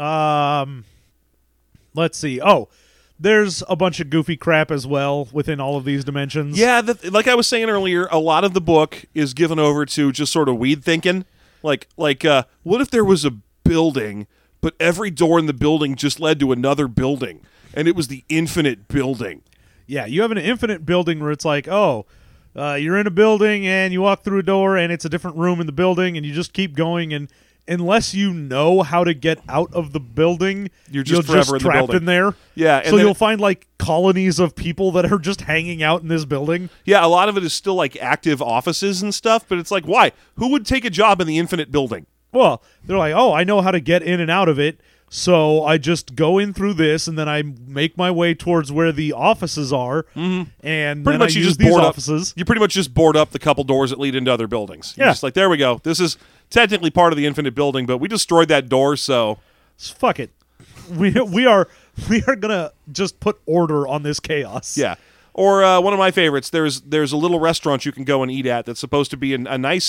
[SPEAKER 2] um, let's see. Oh, there's a bunch of goofy crap as well within all of these dimensions.
[SPEAKER 1] Yeah, the, like I was saying earlier, a lot of the book is given over to just sort of weed thinking. Like, like uh, what if there was a building, but every door in the building just led to another building, and it was the infinite building?
[SPEAKER 2] Yeah, you have an infinite building where it's like, oh, uh, you're in a building and you walk through a door and it's a different room in the building, and you just keep going, and unless you know how to get out of the building,
[SPEAKER 1] you're just
[SPEAKER 2] you're
[SPEAKER 1] forever
[SPEAKER 2] just
[SPEAKER 1] in the
[SPEAKER 2] trapped
[SPEAKER 1] building.
[SPEAKER 2] in there.
[SPEAKER 1] Yeah, and
[SPEAKER 2] so
[SPEAKER 1] then
[SPEAKER 2] you'll
[SPEAKER 1] it-
[SPEAKER 2] find like colonies of people that are just hanging out in this building.
[SPEAKER 1] Yeah, a lot of it is still like active offices and stuff, but it's like, why? Who would take a job in the infinite building?
[SPEAKER 2] Well, they're like, oh, I know how to get in and out of it, so I just go in through this, and then I make my way towards where the offices are, mm-hmm. and
[SPEAKER 1] Pretty
[SPEAKER 2] then
[SPEAKER 1] much
[SPEAKER 2] I
[SPEAKER 1] you
[SPEAKER 2] use
[SPEAKER 1] just
[SPEAKER 2] these
[SPEAKER 1] board
[SPEAKER 2] offices.
[SPEAKER 1] up. You pretty much just board up the couple doors that lead into other buildings. You're
[SPEAKER 2] Yeah.
[SPEAKER 1] just like, there we go. This is technically part of the infinite building, but we destroyed that door, so
[SPEAKER 2] Fuck it. We we are we are gonna just put order on this chaos.
[SPEAKER 1] yeah. Or uh, one of my favorites. There's there's a little restaurant you can go and eat at that's supposed to be an, a nice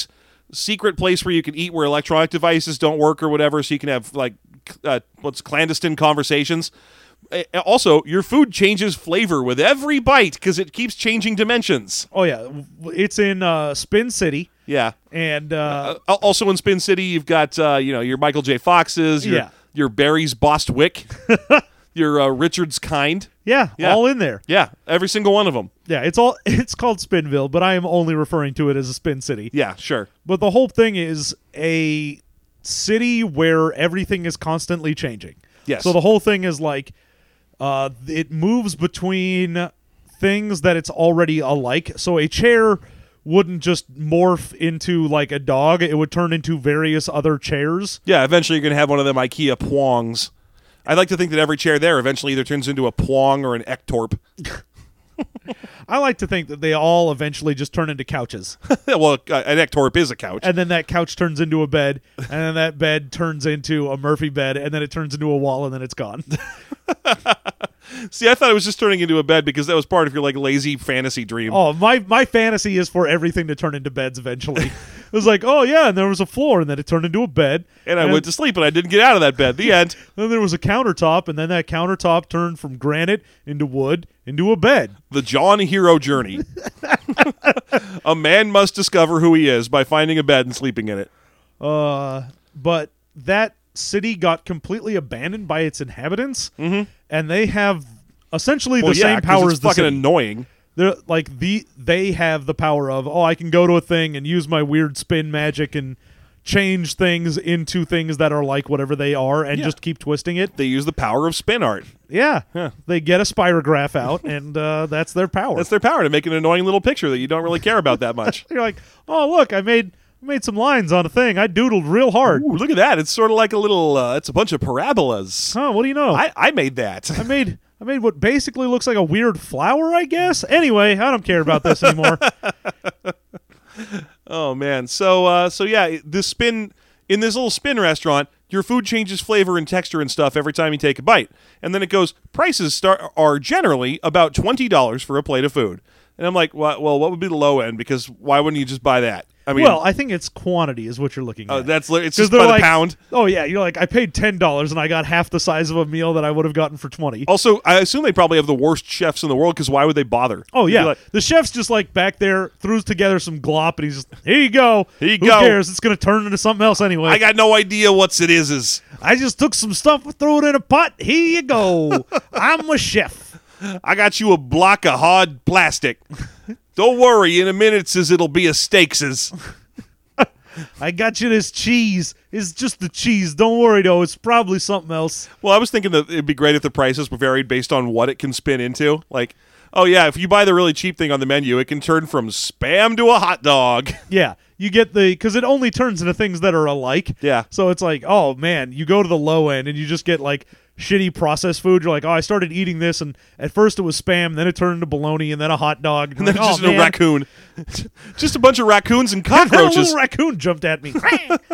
[SPEAKER 1] secret place where you can eat where electronic devices don't work or whatever, so you can have like uh, what's clandestine conversations. Uh, also, your food changes flavor with every bite because it keeps changing dimensions.
[SPEAKER 2] Oh yeah, it's in uh, Spin City.
[SPEAKER 1] Yeah,
[SPEAKER 2] and uh,
[SPEAKER 1] uh, also in Spin City, you've got uh, you know your Michael J. Foxes, your
[SPEAKER 2] Yeah.
[SPEAKER 1] your Barry's Bostwick, your uh, Richard's Kind.
[SPEAKER 2] yeah,
[SPEAKER 1] Yeah.
[SPEAKER 2] all in there.
[SPEAKER 1] Yeah, every single one of them.
[SPEAKER 2] Yeah, it's all it's called Spinville, but I am only referring to it as a Spin City.
[SPEAKER 1] Yeah, sure.
[SPEAKER 2] But the whole thing is a city where everything is constantly changing.
[SPEAKER 1] Yes.
[SPEAKER 2] So the whole thing is like uh, it moves between things that it's already alike. So a chair wouldn't just morph into like a dog. It would turn into various other chairs.
[SPEAKER 1] Yeah, eventually you're going to have one of them IKEA Pwongs. I'd like to think that every chair there eventually either turns into a Pwong or an Ektorp.
[SPEAKER 2] I like to think that they all eventually just turn into couches.
[SPEAKER 1] Well, uh, an Ektorp is a couch.
[SPEAKER 2] And then that couch turns into a bed, and then that bed turns into a Murphy bed, and then it turns into a wall, and then it's gone.
[SPEAKER 1] See, I thought it was just turning into a bed because that was part of your like lazy fantasy dream.
[SPEAKER 2] Oh, my my fantasy is for everything to turn into beds eventually. It was like, oh yeah, and there was a floor, and then it turned into a bed.
[SPEAKER 1] And I went to sleep, and I didn't get out of that bed. The end.
[SPEAKER 2] Then there was a countertop, and then that countertop turned from granite into wood into a bed.
[SPEAKER 1] The John Hero journey. A man must discover who he is by finding a bed and sleeping in it.
[SPEAKER 2] Uh, but that city got completely abandoned by its inhabitants,
[SPEAKER 1] mm-hmm.
[SPEAKER 2] and they have essentially
[SPEAKER 1] Well,
[SPEAKER 2] the
[SPEAKER 1] yeah,
[SPEAKER 2] same
[SPEAKER 1] 'cause
[SPEAKER 2] power
[SPEAKER 1] it's
[SPEAKER 2] as the
[SPEAKER 1] fucking
[SPEAKER 2] city.
[SPEAKER 1] annoying.
[SPEAKER 2] They're like the they have the power of, oh, I can go to a thing and use my weird spin magic and change things into things that are like whatever they are and
[SPEAKER 1] Yeah.
[SPEAKER 2] just keep twisting it.
[SPEAKER 1] They use the power of spin art.
[SPEAKER 2] Yeah.
[SPEAKER 1] Huh.
[SPEAKER 2] They get a spirograph out and uh, that's their power.
[SPEAKER 1] That's their power to make an annoying little picture that you don't really care about that much.
[SPEAKER 2] You're like, oh, look, I made I made some lines on a thing. I doodled real hard.
[SPEAKER 1] Ooh, look at that. It's sort of like a little, uh, it's a bunch of parabolas.
[SPEAKER 2] Oh, what do you know?
[SPEAKER 1] I, I made that.
[SPEAKER 2] I made I made what basically looks like a weird flower, I guess. Anyway, I don't care about this anymore.
[SPEAKER 1] Oh, man. So, uh, so yeah, this spin, in this little spin restaurant, your food changes flavor and texture and stuff every time you take a bite. And then it goes, prices start are generally about twenty dollars for a plate of food. And I'm like, well, well, what would be the low end? Because why wouldn't you just buy that? I mean,
[SPEAKER 2] Well, I think it's quantity is what you're looking
[SPEAKER 1] uh,
[SPEAKER 2] at.
[SPEAKER 1] that's li- it's
[SPEAKER 2] 'Cause
[SPEAKER 1] just
[SPEAKER 2] they're
[SPEAKER 1] by
[SPEAKER 2] like,
[SPEAKER 1] the pound.
[SPEAKER 2] Oh yeah, you're like, I paid ten dollars and I got half the size of a meal that I would have gotten for twenty.
[SPEAKER 1] Also, I assume they probably have the worst chefs in the world because why would they bother?
[SPEAKER 2] Oh
[SPEAKER 1] They'd be
[SPEAKER 2] yeah,
[SPEAKER 1] like,
[SPEAKER 2] the chef's just like back there, throws together some glop, and he's just, here you go.
[SPEAKER 1] Here you
[SPEAKER 2] Who
[SPEAKER 1] go.
[SPEAKER 2] cares? It's gonna turn into something else anyway.
[SPEAKER 1] I got no idea what's it is. Is
[SPEAKER 2] I just took some stuff, threw it in a pot. Here you go. I'm a chef.
[SPEAKER 1] I got you a block of hard plastic. Don't worry, in a minute, says it'll be a steakses.
[SPEAKER 2] I got you this cheese. It's just the cheese. Don't worry though. It's probably something else.
[SPEAKER 1] Well, I was thinking that it'd be great if the prices were varied based on what it can spin into. Like, oh yeah, if you buy the really cheap thing on the menu, it can turn from Spam to a hot dog.
[SPEAKER 2] Yeah, you get the because it only turns into things that are alike.
[SPEAKER 1] Yeah.
[SPEAKER 2] So it's like, oh man, you go to the low end and you just get like shitty processed food. You're like, oh, I started eating this, and at first it was Spam, then it turned into bologna, and then a hot dog,
[SPEAKER 1] And then
[SPEAKER 2] like,
[SPEAKER 1] just
[SPEAKER 2] oh,
[SPEAKER 1] a
[SPEAKER 2] man.
[SPEAKER 1] raccoon. Just a bunch of raccoons and
[SPEAKER 2] And then a
[SPEAKER 1] cockroaches.
[SPEAKER 2] little raccoon jumped at me.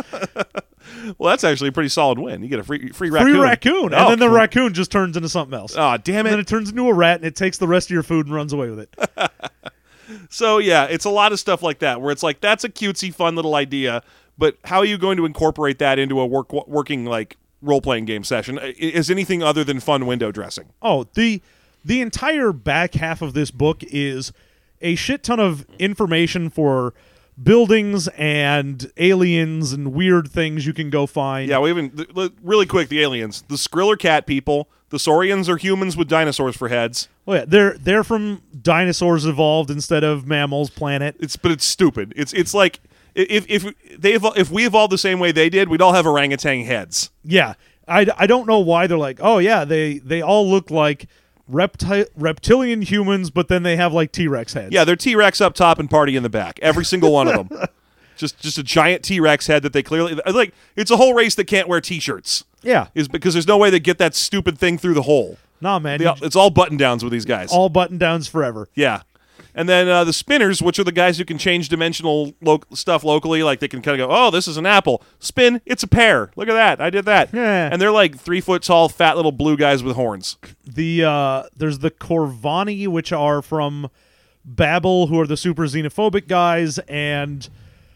[SPEAKER 1] Well, that's actually a pretty solid win. You get a free free raccoon.
[SPEAKER 2] Free raccoon,
[SPEAKER 1] Oh,
[SPEAKER 2] and then the
[SPEAKER 1] cool.
[SPEAKER 2] raccoon just turns into something else.
[SPEAKER 1] Oh, damn
[SPEAKER 2] and then
[SPEAKER 1] it.
[SPEAKER 2] it turns into a rat, and it takes the rest of your food and runs away with it.
[SPEAKER 1] So, yeah, it's a lot of stuff like that where it's like, that's a cutesy, fun little idea, but how are you going to incorporate that into a work working, like, role-playing game session? I- Is anything other than fun window dressing?
[SPEAKER 2] Oh, the the entire back half of this book is a shit ton of information for buildings and aliens and weird things you can go find.
[SPEAKER 1] Yeah, we even, th- th- really quick, the aliens. The Skriller cat people. The Saurians are humans with dinosaurs for heads.
[SPEAKER 2] Oh yeah, they're they're from dinosaurs evolved instead of mammals planet.
[SPEAKER 1] It's But it's stupid. It's it's like, if if they evol- if we evolved the same way they did, we'd all have orangutan heads.
[SPEAKER 2] Yeah, I, I don't know why they're like, oh yeah, they they all look like repti- reptilian humans, but then they have like T-Rex heads.
[SPEAKER 1] Yeah, they're T-Rex up top and Party in the back. Every single one of them. Just just a giant T-Rex head that they clearly, like, it's a whole race that can't wear T-shirts.
[SPEAKER 2] yeah.
[SPEAKER 1] Is because there's no way they get that stupid thing through the hole.
[SPEAKER 2] Nah, man,
[SPEAKER 1] They
[SPEAKER 2] you
[SPEAKER 1] all- it's all button downs with these guys.
[SPEAKER 2] all button downs forever.
[SPEAKER 1] Yeah. And then uh, the spinners, which are the guys who can change dimensional lo- stuff locally, like they can kind of go, oh, this is an apple. Spin, it's a pear. Look at that. I did that.
[SPEAKER 2] Yeah.
[SPEAKER 1] And they're like three foot tall, fat little blue guys with horns.
[SPEAKER 2] The uh, there's the Corvani, which are from Babel, who are the super xenophobic guys, and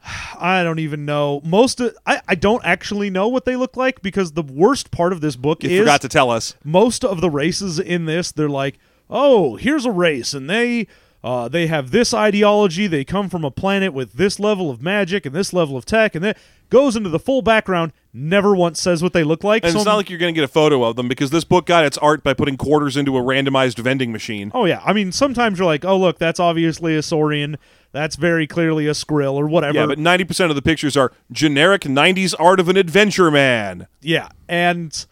[SPEAKER 2] I don't even know. Most of, I, I don't actually know what they look like because the worst part of this book
[SPEAKER 1] You
[SPEAKER 2] is
[SPEAKER 1] forgot to tell us.
[SPEAKER 2] most of the races in this, they're like, oh, here's a race, and they uh, they have this ideology. They come from a planet with this level of magic and this level of tech, and then goes into the full background. Never once says what they look like.
[SPEAKER 1] And
[SPEAKER 2] so
[SPEAKER 1] it's not like you're going to get a photo of them because this book got its art by putting quarters into a randomized vending machine.
[SPEAKER 2] Oh, yeah. I mean, sometimes you're like, oh, look, that's obviously a Saurian. That's very clearly a Skrill or whatever.
[SPEAKER 1] Yeah, but ninety percent of the pictures are generic nineties art of an adventure man.
[SPEAKER 2] Yeah, and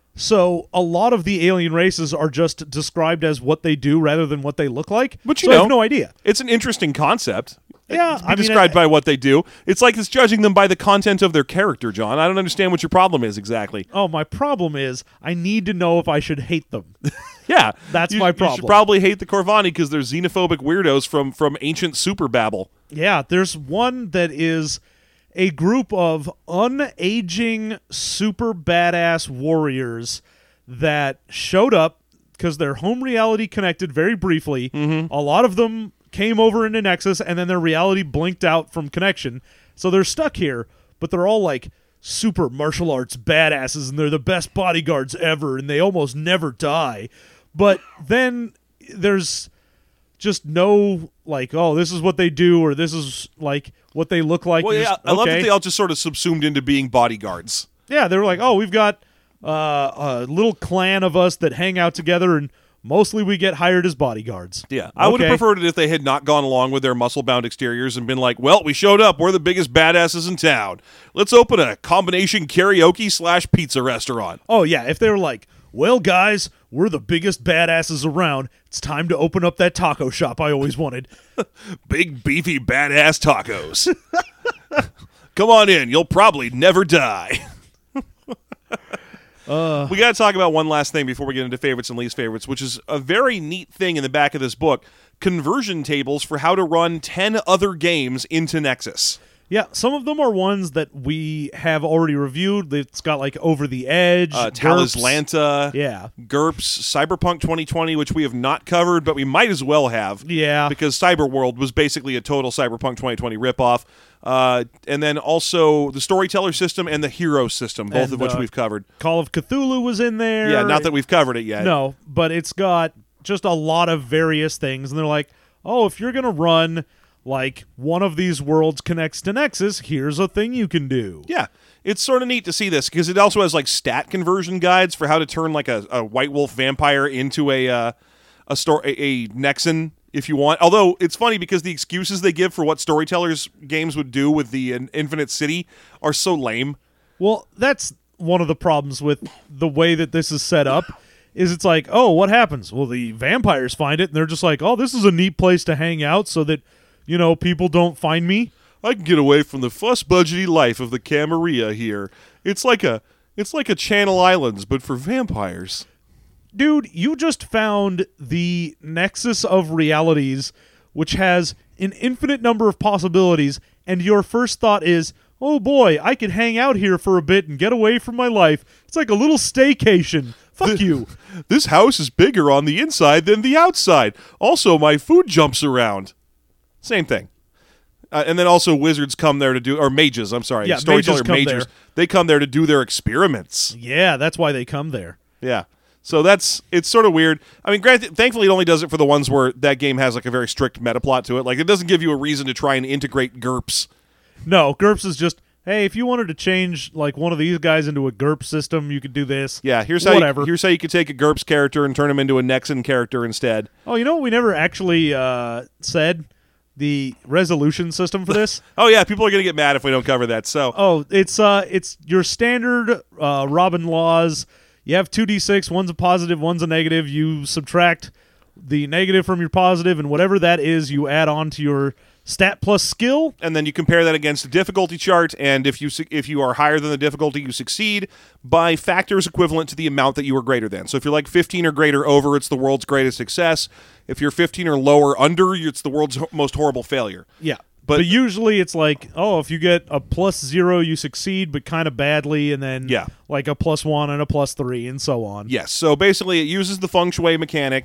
[SPEAKER 2] so a lot of the alien races are just described as what they do rather than what they look like.
[SPEAKER 1] But you
[SPEAKER 2] so
[SPEAKER 1] know,
[SPEAKER 2] I have no idea.
[SPEAKER 1] It's an interesting concept.
[SPEAKER 2] Yeah,
[SPEAKER 1] It's
[SPEAKER 2] I mean,
[SPEAKER 1] described
[SPEAKER 2] I-
[SPEAKER 1] by what they do. It's like it's judging them by the content of their character, John. I don't understand what your problem is exactly.
[SPEAKER 2] Oh, my problem is I need to know if I should hate them.
[SPEAKER 1] Yeah,
[SPEAKER 2] That's
[SPEAKER 1] you,
[SPEAKER 2] my
[SPEAKER 1] You
[SPEAKER 2] problem.
[SPEAKER 1] should probably hate the Corvani because they're xenophobic weirdos from from ancient super babble.
[SPEAKER 2] Yeah, there's one that is a group of unaging, super badass warriors that showed up because they're home reality connected very briefly.
[SPEAKER 1] Mm-hmm.
[SPEAKER 2] A lot of them came over into Nexus, and then their reality blinked out from connection. So they're stuck here, but they're all like super martial arts badasses, and they're the best bodyguards ever, and they almost never die. But then there's just no like, oh, this is what they do, or this is like what they look like.
[SPEAKER 1] Well,
[SPEAKER 2] You're
[SPEAKER 1] yeah,
[SPEAKER 2] just,
[SPEAKER 1] I love that
[SPEAKER 2] okay.
[SPEAKER 1] they all just sort of subsumed into being bodyguards.
[SPEAKER 2] Yeah, they were like, oh, we've got uh, a little clan of us that hang out together, and mostly we get hired as bodyguards.
[SPEAKER 1] Yeah, I would have
[SPEAKER 2] Okay.
[SPEAKER 1] preferred it if they had not gone along with their muscle-bound exteriors and been like, well, we showed up. We're the biggest badasses in town. Let's open a combination karaoke slash pizza restaurant.
[SPEAKER 2] Oh, yeah, if they were like, well, guys, we're the biggest badasses around. It's time to open up that taco shop I always wanted.
[SPEAKER 1] Big, beefy, badass tacos. Come on in. You'll probably never die.
[SPEAKER 2] Uh,
[SPEAKER 1] we got to talk about one last thing before we get into favorites and least favorites, which is a very neat thing in the back of this book. Conversion tables for how to run ten other games into Nexus.
[SPEAKER 2] Yeah, some of them are ones that we have already reviewed. It's got like Over the Edge,
[SPEAKER 1] Uh,
[SPEAKER 2] GURPS.
[SPEAKER 1] Talislanta,
[SPEAKER 2] Yeah.
[SPEAKER 1] GURPS, Cyberpunk twenty twenty, which we have not covered, but we might as well have.
[SPEAKER 2] Yeah.
[SPEAKER 1] Because Cyberworld was basically a total Cyberpunk twenty twenty ripoff. Uh, and then also the Storyteller system and the Hero system, both
[SPEAKER 2] And,
[SPEAKER 1] of which
[SPEAKER 2] uh,
[SPEAKER 1] we've covered.
[SPEAKER 2] Call of Cthulhu was in there.
[SPEAKER 1] Yeah, not that we've covered it yet.
[SPEAKER 2] No, but it's got just a lot of various things. And they're like, oh, if you're going to run like one of these worlds connects to Nexus, here's a thing you can do.
[SPEAKER 1] Yeah, it's sort of neat to see this because it also has like stat conversion guides for how to turn like a, a White Wolf vampire into a uh, a store a, a Nexan if you want. Although it's funny because the excuses they give for what Storytellers games would do with the uh, Infinite City are so lame.
[SPEAKER 2] Well, that's one of the problems with the way that this is set up. Is it's like, oh, what happens? Well, the vampires find it, and they're just like, oh, this is a neat place to hang out so that, you know, people don't find me.
[SPEAKER 1] I can get away from the fuss budgety life of the Camarilla here. It's like a it's like a Channel Islands, but for vampires.
[SPEAKER 2] Dude, you just found the nexus of realities, which has an infinite number of possibilities, and your first thought is, oh boy, I could hang out here for a bit and get away from my life. It's like a little staycation. Fuck you.
[SPEAKER 1] This house is bigger on the inside than the outside. Also, my food jumps around. Same thing. Uh, and then also wizards come there to do, or mages, I'm sorry.
[SPEAKER 2] Yeah,
[SPEAKER 1] Storyteller
[SPEAKER 2] mages come
[SPEAKER 1] mages.
[SPEAKER 2] there.
[SPEAKER 1] They come there to do their experiments.
[SPEAKER 2] Yeah, that's why they come there.
[SPEAKER 1] Yeah. So that's, it's sort of weird. I mean, granted, thankfully it only does it for the ones where that game has like a very strict meta plot to it. Like, it doesn't give you a reason to try and integrate GURPS.
[SPEAKER 2] No, GURPS is just, hey, if you wanted to change like one of these guys into a GURPS system, you could do this.
[SPEAKER 1] Yeah, here's how
[SPEAKER 2] Whatever.
[SPEAKER 1] You, here's how you could take a GURPS character and turn him into a Nexan character instead.
[SPEAKER 2] Oh, you know what we never actually uh, said? The resolution system for this.
[SPEAKER 1] Oh yeah, people are gonna get mad if we don't cover that. So
[SPEAKER 2] Oh, it's uh, it's your standard uh, Robin laws. You have two d six. One's a positive, one's a negative. You subtract the negative from your positive, and whatever that is, you add on to your stat plus skill.
[SPEAKER 1] and then you compare that against the difficulty chart, and if you su- if you are higher than the difficulty, you succeed by factors equivalent to the amount that you are greater than. So if you're like fifteen or greater over, it's the world's greatest success. If you're fifteen or lower under, it's the world's ho- most horrible failure.
[SPEAKER 2] Yeah.
[SPEAKER 1] But-
[SPEAKER 2] But, usually it's like, oh, if you get a plus zero, you succeed, but kind of badly, and then
[SPEAKER 1] Yeah.
[SPEAKER 2] like a plus one and a plus three, and so on.
[SPEAKER 1] Yes. So basically, it uses the feng shui mechanic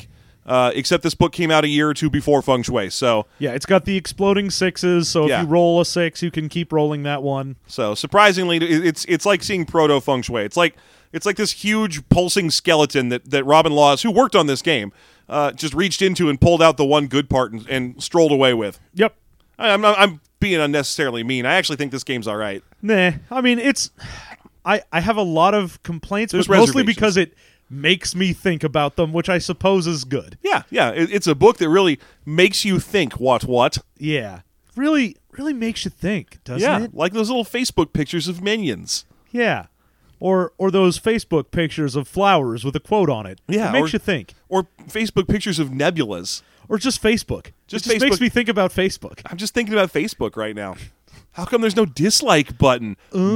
[SPEAKER 1] Uh, except this book came out a year or two before Feng Shui, so
[SPEAKER 2] Yeah, it's got the exploding sixes, so if
[SPEAKER 1] Yeah.
[SPEAKER 2] you roll a six, you can keep rolling that one.
[SPEAKER 1] so surprisingly, it- it's it's like seeing proto Feng Shui. It's like it's like this huge pulsing skeleton that, that Robin Laws, who worked on this game, uh, just reached into and pulled out the one good part and, and strolled away with.
[SPEAKER 2] Yep.
[SPEAKER 1] I, I'm not, I'm being unnecessarily mean. I actually think this game's all right.
[SPEAKER 2] Nah, I mean, it's... I, I have a lot of complaints,
[SPEAKER 1] There's
[SPEAKER 2] but mostly
[SPEAKER 1] reservations.
[SPEAKER 2] because it makes me think about them, which I suppose is good.
[SPEAKER 1] Yeah, yeah. It, it's a book that really makes you think. What what?
[SPEAKER 2] Yeah. Really, really makes you think, doesn't
[SPEAKER 1] Yeah,
[SPEAKER 2] it?
[SPEAKER 1] like those little Facebook pictures of minions.
[SPEAKER 2] Yeah. Or or those Facebook pictures of flowers with a quote on it.
[SPEAKER 1] Yeah,
[SPEAKER 2] It makes
[SPEAKER 1] or-
[SPEAKER 2] you think.
[SPEAKER 1] Or Facebook pictures of nebulas.
[SPEAKER 2] Or just Facebook.
[SPEAKER 1] Just
[SPEAKER 2] it just makes
[SPEAKER 1] Facebook.
[SPEAKER 2] me think about Facebook.
[SPEAKER 1] I'm just thinking about Facebook right now. How come there's no dislike button?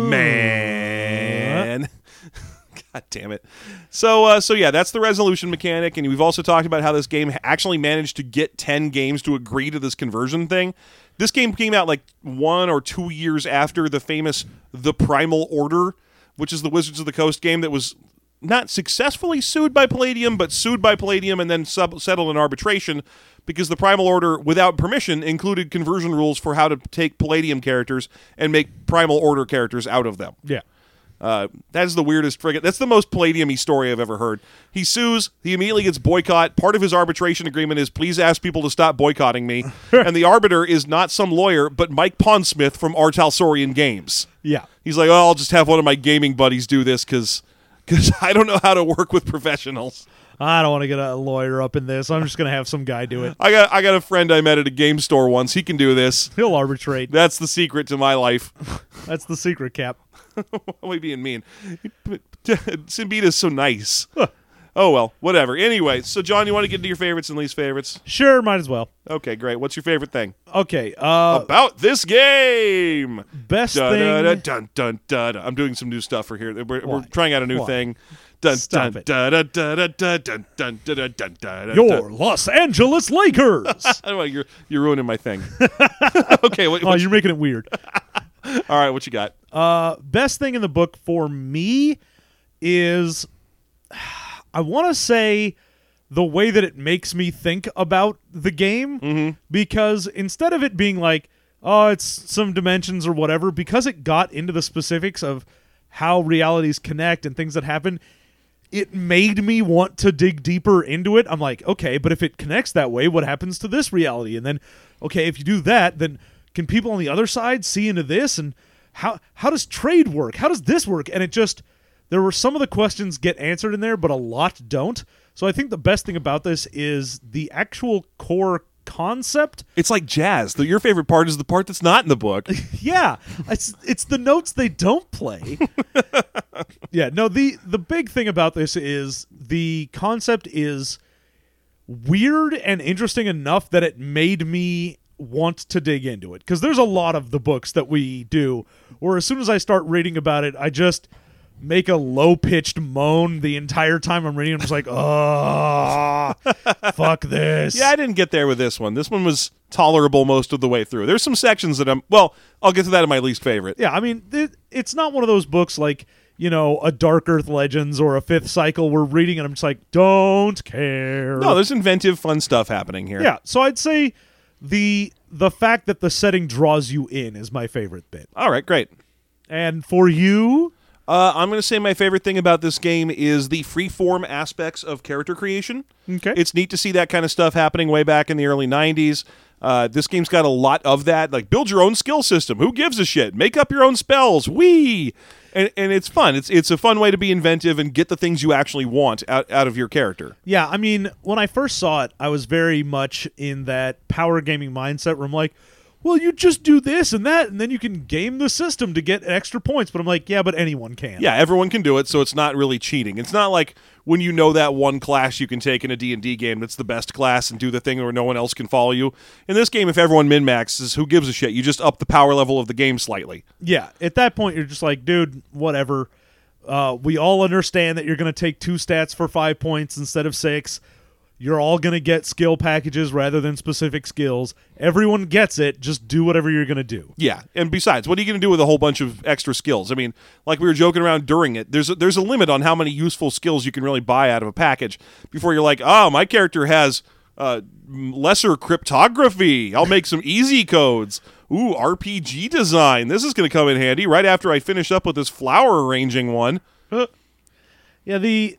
[SPEAKER 1] Man. God damn it. So uh, so yeah, that's the resolution mechanic, and we've also talked about how this game actually managed to get ten games to agree to this conversion thing. This game came out like one or two years after the famous The Primal Order, which is the Wizards of the Coast game that was not successfully sued by Palladium, but sued by Palladium and then sub- settled in arbitration because the Primal Order, without permission, included conversion rules for how to take Palladium characters and make Primal Order characters out of them.
[SPEAKER 2] Yeah.
[SPEAKER 1] Uh, that is the weirdest friggin'. That's the most Palladium-y story I've ever heard. He sues. He immediately gets boycott. Part of his arbitration agreement is please ask people to stop boycotting me. And the arbiter is not some lawyer, but Mike Pondsmith from R. Talsorian Games.
[SPEAKER 2] Yeah.
[SPEAKER 1] He's like, oh, I'll just have one of my gaming buddies do this because I don't know how to work with professionals.
[SPEAKER 2] I don't want to get a lawyer up in this. I'm just going to have some guy do it.
[SPEAKER 1] I got I got a friend I met at a game store once. He can do this.
[SPEAKER 2] He'll arbitrate.
[SPEAKER 1] That's the secret to my life.
[SPEAKER 2] That's the secret, Cap.
[SPEAKER 1] Why am I being mean? Simbita is so nice. Oh, well, whatever. Anyway, so, John, you want to get into your favorites and least favorites?
[SPEAKER 2] Sure, might as well.
[SPEAKER 1] Okay, great. What's your favorite thing
[SPEAKER 2] Okay. Uh,
[SPEAKER 1] about this game?
[SPEAKER 2] best
[SPEAKER 1] Dun,
[SPEAKER 2] thing.
[SPEAKER 1] dun, dun, dun, dun, dun. I'm doing some new stuff for here. We're, we're
[SPEAKER 2] Why?
[SPEAKER 1] trying out a new
[SPEAKER 2] Why?
[SPEAKER 1] thing. Dun,
[SPEAKER 2] Stop
[SPEAKER 1] dun,
[SPEAKER 2] it.
[SPEAKER 1] dun, dun, dun, dun, dun, dun, dun, dun, dun, dun,
[SPEAKER 2] Your
[SPEAKER 1] dun.
[SPEAKER 2] Los Angeles Lakers.
[SPEAKER 1] I don't know, you're, you're ruining my thing. Okay, what,
[SPEAKER 2] Oh,
[SPEAKER 1] what
[SPEAKER 2] you're making it weird.
[SPEAKER 1] all right, what you got?
[SPEAKER 2] Uh, best thing in the book for me is, I want to say, the way that it makes me think about the game.
[SPEAKER 1] Mm-hmm.
[SPEAKER 2] Because instead of it being like, oh, it's some dimensions or whatever, because it got into the specifics of how realities connect and things that happen, it made me want to dig deeper into it. I'm like, okay, but if it connects that way, what happens to this reality? And then, okay, if you do that, then can people on the other side see into this? And how how does trade work? How does this work? And it just, there were some of the questions get answered in there, but a lot don't. So I think the best thing about this is the actual core concept.
[SPEAKER 1] It's like jazz. The, your favorite part is the part that's not in the book.
[SPEAKER 2] Yeah, it's it's the notes they don't play. Yeah, no, the the big thing about this is the concept is weird and interesting enough that it made me want to dig into it. Because there's a lot of the books that we do where as soon as I start reading about it, I just make a low-pitched moan the entire time I'm reading. I'm just like, oh, fuck this.
[SPEAKER 1] Yeah, I didn't get there with this one. This one was tolerable most of the way through. There's some sections that I'm, well, I'll get to that in my least favorite.
[SPEAKER 2] Yeah, I mean, it, it's not one of those books like, you know, a Dark Earth Legends or a Fifth Cycle. We're reading and I'm just like, don't care.
[SPEAKER 1] No, there's inventive, fun stuff happening here.
[SPEAKER 2] Yeah, so I'd say the the fact that the setting draws you in is my favorite bit.
[SPEAKER 1] All right, great.
[SPEAKER 2] And for you,
[SPEAKER 1] Uh, I'm going to say my favorite thing about this game is the free-form aspects of character creation.
[SPEAKER 2] Okay.
[SPEAKER 1] It's neat to see that kind of stuff happening way back in the early nineties. Uh, this game's got a lot of that. Like, build your own skill system. Who gives a shit? Make up your own spells. Whee! And, and it's fun. It's it's a fun way to be inventive and get the things you actually want out, out of your character.
[SPEAKER 2] yeah, I mean, when I first saw it, I was very much in that power gaming mindset where I'm like, well, you just do this and that, and then you can game the system to get extra points. But I'm like, yeah, but anyone can.
[SPEAKER 1] Yeah, everyone can do it, so it's not really cheating. It's not like when you know that one class you can take in a D and D game that's the best class and do the thing where no one else can follow you. In this game, if everyone min-maxes, who gives a shit? You just up the power level of the game slightly.
[SPEAKER 2] Yeah, at that point, you're just like, dude, whatever. Uh, we all understand that you're going to take two stats for five points instead of six. You're all going to get skill packages rather than specific skills. Everyone gets it. Just do whatever you're going to do.
[SPEAKER 1] Yeah, and besides, what are you going to do with a whole bunch of extra skills? I mean, like we were joking around during it, there's a, there's a limit on how many useful skills you can really buy out of a package before you're like, oh, my character has uh, lesser cryptography. I'll make some easy codes. Ooh, R P G design. This is going to come in handy right after I finish up with this flower arranging one.
[SPEAKER 2] Uh, yeah, the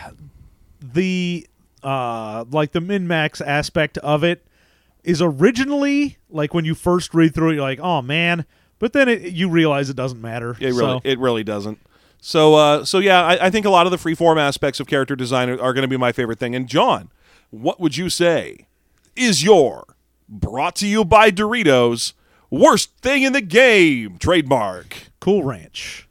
[SPEAKER 2] the uh, like the min-max aspect of it is originally, like when you first read through it, you're like, oh man, but then it, you realize it doesn't matter.
[SPEAKER 1] It really,
[SPEAKER 2] so.
[SPEAKER 1] it really doesn't. So, uh, so yeah, I, I think a lot of the freeform aspects of character design are, are going to be my favorite thing. And John, what would you say is your brought to you by Doritos worst thing in the game trademark?
[SPEAKER 2] Cool Ranch.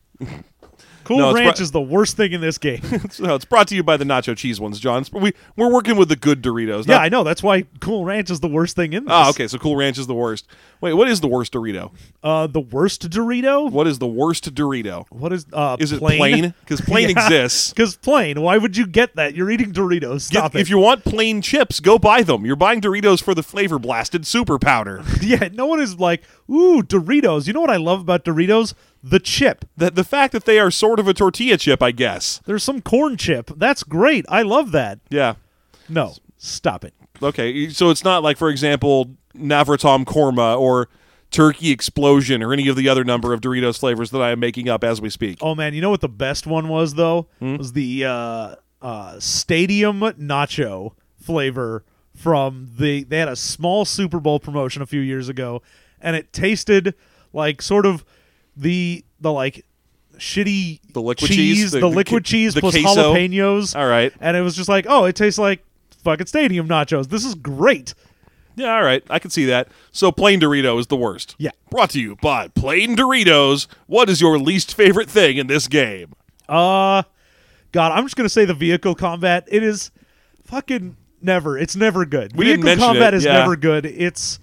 [SPEAKER 2] Cool
[SPEAKER 1] No, it's
[SPEAKER 2] Ranch
[SPEAKER 1] bro-
[SPEAKER 2] is the worst thing in this game.
[SPEAKER 1] So it's brought to you by the nacho cheese ones, John. It's- We, we're working with the good Doritos.
[SPEAKER 2] Yeah,
[SPEAKER 1] not-
[SPEAKER 2] I know. That's why Cool Ranch is the worst thing in this.
[SPEAKER 1] Ah, okay, so Cool Ranch is the worst. Wait, what is the worst Dorito?
[SPEAKER 2] Uh, the worst Dorito?
[SPEAKER 1] What is the worst Dorito?
[SPEAKER 2] What is uh?
[SPEAKER 1] Is it
[SPEAKER 2] plain?
[SPEAKER 1] plain? Because plain
[SPEAKER 2] Yeah,
[SPEAKER 1] exists.
[SPEAKER 2] Because plain. Why would you get that? You're eating Doritos. Stop
[SPEAKER 1] If,
[SPEAKER 2] it.
[SPEAKER 1] if you want plain chips, go buy them. You're buying Doritos for the flavor blasted super powder.
[SPEAKER 2] Yeah, no one is like, ooh, Doritos. You know what I love about Doritos? The chip.
[SPEAKER 1] The, the fact that they are sort of a tortilla chip, I guess.
[SPEAKER 2] There's some corn chip. That's great. I love that.
[SPEAKER 1] Yeah.
[SPEAKER 2] No, stop it.
[SPEAKER 1] Okay, so it's not like, for example, Navratom Korma or Turkey Explosion or any of the other number of Doritos flavors that I am making up as we speak.
[SPEAKER 2] Oh man, you know what the best one was though?
[SPEAKER 1] Hmm?
[SPEAKER 2] Was the uh, uh, Stadium Nacho flavor from the. They had a small Super Bowl promotion a few years ago, and it tasted like sort of the the like shitty
[SPEAKER 1] The liquid
[SPEAKER 2] cheese,
[SPEAKER 1] cheese?
[SPEAKER 2] the,
[SPEAKER 1] The- the
[SPEAKER 2] liquid
[SPEAKER 1] ca-
[SPEAKER 2] cheese
[SPEAKER 1] the
[SPEAKER 2] plus
[SPEAKER 1] queso?
[SPEAKER 2] jalapenos.
[SPEAKER 1] All right.
[SPEAKER 2] And it was just like, oh, it tastes like fucking Stadium Nachos. This is great.
[SPEAKER 1] Yeah, all right. I can see that. So plain Dorito is the worst.
[SPEAKER 2] Yeah.
[SPEAKER 1] Brought to you by Plain Doritos. What is your least favorite thing in this game?
[SPEAKER 2] Uh, God, I'm just gonna say the vehicle combat. It is fucking never. It's never good.
[SPEAKER 1] We didn't
[SPEAKER 2] vehicle
[SPEAKER 1] mention
[SPEAKER 2] combat
[SPEAKER 1] it,
[SPEAKER 2] is
[SPEAKER 1] yeah.
[SPEAKER 2] never good. It's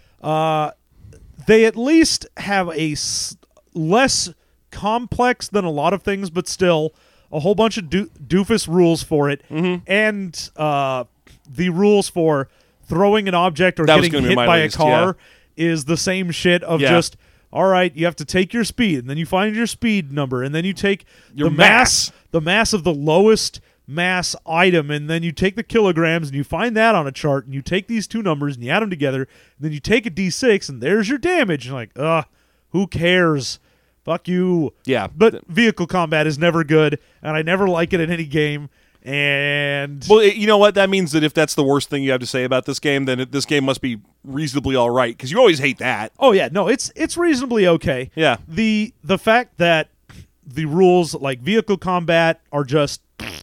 [SPEAKER 2] uh, they at least have a s- less complex than a lot of things, but still a whole bunch of do- doofus rules for it,
[SPEAKER 1] Mm-hmm.
[SPEAKER 2] and uh, the rules for throwing an object or
[SPEAKER 1] That was
[SPEAKER 2] getting
[SPEAKER 1] gonna be
[SPEAKER 2] hit
[SPEAKER 1] my
[SPEAKER 2] by
[SPEAKER 1] least,
[SPEAKER 2] a car is the same shit of
[SPEAKER 1] Yeah.
[SPEAKER 2] just. All right, you have to take your speed, and then you find your speed number, and then you take
[SPEAKER 1] Your
[SPEAKER 2] the
[SPEAKER 1] mass.
[SPEAKER 2] the mass of the lowest mass item, and then you take the kilograms, and you find that on a chart, and you take these two numbers, and you add them together, and then you take a d six, and there's your damage. And you're like, ugh, who cares? Fuck you.
[SPEAKER 1] Yeah.
[SPEAKER 2] But vehicle combat is never good, and I never like it in any game. And
[SPEAKER 1] Well, it, you know what? That means that if that's the worst thing you have to say about this game, then it, this game must be reasonably all right, because you always hate that.
[SPEAKER 2] oh yeah, no, it's it's reasonably okay.
[SPEAKER 1] Yeah.
[SPEAKER 2] The the fact that the rules like vehicle combat are just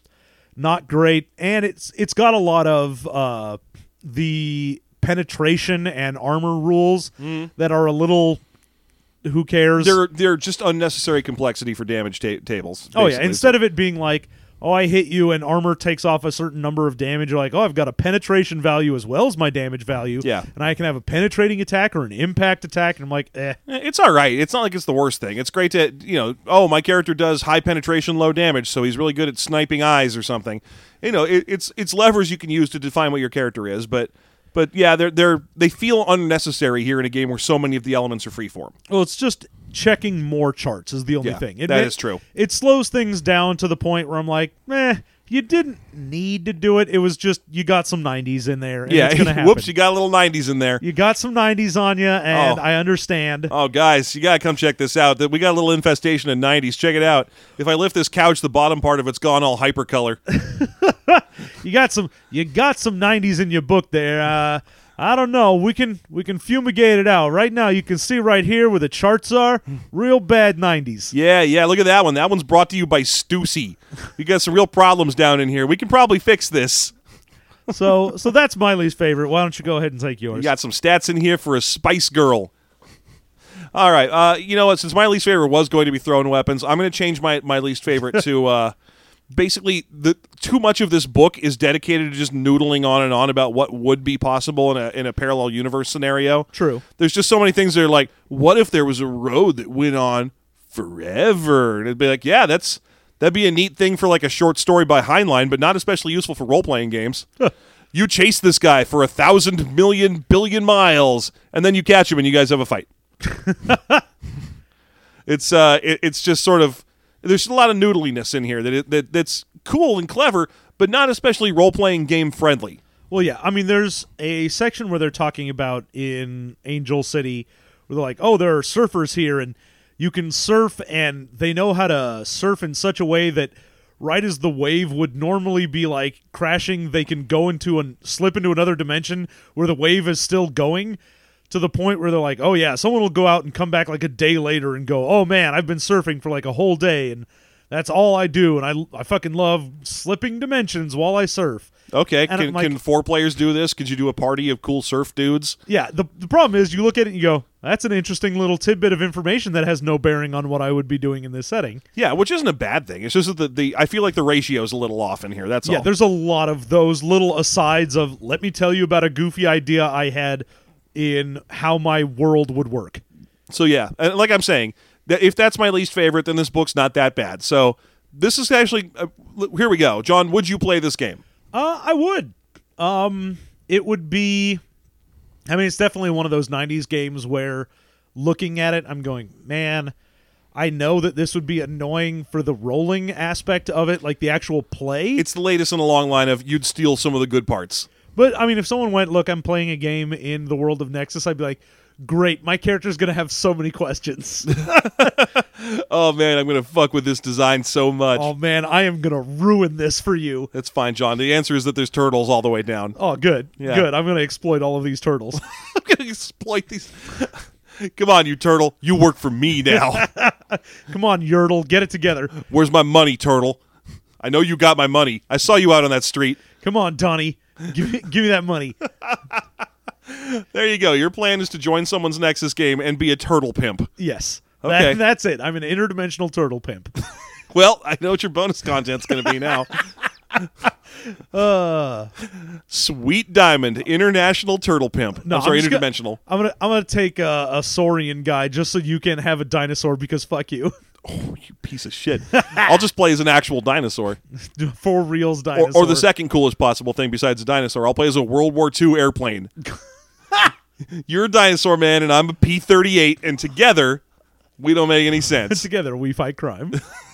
[SPEAKER 2] not great, and it's it's got a lot of uh, the penetration and armor rules that are a little who cares.
[SPEAKER 1] They're they're just unnecessary complexity for damage ta- tables.
[SPEAKER 2] oh yeah,
[SPEAKER 1] basically.
[SPEAKER 2] instead of it being like, oh, I hit you and armor takes off a certain number of damage, you're like, oh, I've got a penetration value as well as my damage value.
[SPEAKER 1] Yeah.
[SPEAKER 2] And I can have a penetrating attack or an impact attack, and I'm like, eh.
[SPEAKER 1] Eh, it's all right. It's not like it's the worst thing. It's great to, you know, oh, my character does high penetration, low damage, so he's really good at sniping eyes or something. You know, it, it's it's levers you can use to define what your character is, but but yeah, they're they're they feel unnecessary here in a game where so many of the elements are freeform.
[SPEAKER 2] Well, it's just checking more charts is the only
[SPEAKER 1] Yeah,
[SPEAKER 2] thing. It,
[SPEAKER 1] that
[SPEAKER 2] it-
[SPEAKER 1] is true.
[SPEAKER 2] It slows things down to the point where I'm like, eh, you didn't need to do it. It was just you got some nineties in there. And
[SPEAKER 1] Yeah,
[SPEAKER 2] it's gonna happen.
[SPEAKER 1] whoops, you got a little nineties in there.
[SPEAKER 2] You got some nineties on you, and
[SPEAKER 1] Oh.
[SPEAKER 2] I understand.
[SPEAKER 1] Oh, guys, you gotta come check this out. That we got a little infestation of nineties. Check it out. If I lift this couch, the bottom part of it's gone all hypercolor.
[SPEAKER 2] You got some. You got some nineties in your book there. Uh, I don't know. We can we can fumigate it out right now. You can see right here where the charts are. Real bad nineties.
[SPEAKER 1] Yeah, yeah. Look at that one. That one's brought to you by Stussy. We got some real problems down in here. We can probably fix this.
[SPEAKER 2] So so that's my least favorite. Why don't you go ahead and take yours?
[SPEAKER 1] We got some stats in here for a Spice Girl. All right. Uh, you know what? Since my least favorite was going to be thrown weapons, I'm going to change my, my least favorite to uh, basically the too much of this book is dedicated to just noodling on and on about what would be possible in a in a parallel universe scenario.
[SPEAKER 2] True.
[SPEAKER 1] There's just so many things that are like, what if there was a road that went on forever? And it'd be like, yeah, that's that'd be a neat thing for like a short story by Heinlein, but not especially useful for role playing games. You chase this guy for a thousand million billion miles, and then you catch him, and you guys have a fight. it's uh, it, it's just sort of there's a lot of noodliness in here that it, that that's cool and clever, but not especially role playing game friendly.
[SPEAKER 2] Well, yeah, I mean, there's a section where they're talking about in Angel City where they're like, oh, there are surfers here, and you can surf, and they know how to surf in such a way that right as the wave would normally be like crashing, they can go into and slip into another dimension where the wave is still going, to the point where they're like, oh yeah, someone will go out and come back like a day later and go, oh man, I've been surfing for like a whole day, and that's all I do, and I, I fucking love slipping dimensions while I surf.
[SPEAKER 1] Okay,
[SPEAKER 2] And
[SPEAKER 1] can,
[SPEAKER 2] like,
[SPEAKER 1] can four players do this? Could you do a party of cool surf dudes?
[SPEAKER 2] Yeah, the the problem is you look at it and you go, that's an interesting little tidbit of information that has no bearing on what I would be doing in this setting.
[SPEAKER 1] Yeah, which isn't a bad thing. It's just that the, the I feel like the ratio's a little off in here. That's
[SPEAKER 2] Yeah,
[SPEAKER 1] all.
[SPEAKER 2] there's a lot of those little asides of, let me tell you about a goofy idea I had in how my world would work.
[SPEAKER 1] So yeah, and like I'm saying, that if that's my least favorite, then this book's not that bad. So this is actually uh, here we go. John, would you play this game?
[SPEAKER 2] Uh, I would. Um, it would be. I mean, it's definitely one of those nineties games where, looking at it, I'm going, man, I know that this would be annoying for the rolling aspect of it, like the actual play.
[SPEAKER 1] It's the latest in a long line of you'd steal some of the good parts.
[SPEAKER 2] But, I mean, if someone went, look, I'm playing a game in the world of Nexus, I'd be like, great, my character's going to have so many questions.
[SPEAKER 1] Oh, man, I'm going to fuck with this design so much.
[SPEAKER 2] Oh, man, I am going to ruin this for you.
[SPEAKER 1] That's fine, John. The answer is that there's turtles all the way down.
[SPEAKER 2] Oh, good.
[SPEAKER 1] Yeah.
[SPEAKER 2] Good. I'm going to exploit all of these turtles.
[SPEAKER 1] I'm going to exploit these. Come on, you turtle. You work for me now.
[SPEAKER 2] Come on, Yertle, get it together.
[SPEAKER 1] Where's my money, turtle? I know you got my money. I saw you out on that street.
[SPEAKER 2] Come on, Donnie. Give me, give me that money.
[SPEAKER 1] There you go. Your plan is to join someone's Nexus game and be a turtle pimp.
[SPEAKER 2] Yes.
[SPEAKER 1] Okay.
[SPEAKER 2] That, that's it. I'm an interdimensional turtle pimp.
[SPEAKER 1] Well, I know what your bonus content's going to be now.
[SPEAKER 2] Uh,
[SPEAKER 1] Sweet Diamond, International Turtle Pimp.
[SPEAKER 2] No,
[SPEAKER 1] I'm sorry,
[SPEAKER 2] I'm just gonna-
[SPEAKER 1] interdimensional.
[SPEAKER 2] I'm gonna I'm gonna take a, a Saurian guy just so you can have a dinosaur because fuck you.
[SPEAKER 1] Oh, you piece of shit. I'll just play as an actual dinosaur.
[SPEAKER 2] Four reals
[SPEAKER 1] Or,
[SPEAKER 2] dinosaur.
[SPEAKER 1] or the second coolest possible thing besides a dinosaur. I'll play as a World War Two airplane. You're a dinosaur man, and I'm a P thirty-eight, and together, we don't make any sense.
[SPEAKER 2] Together we fight crime.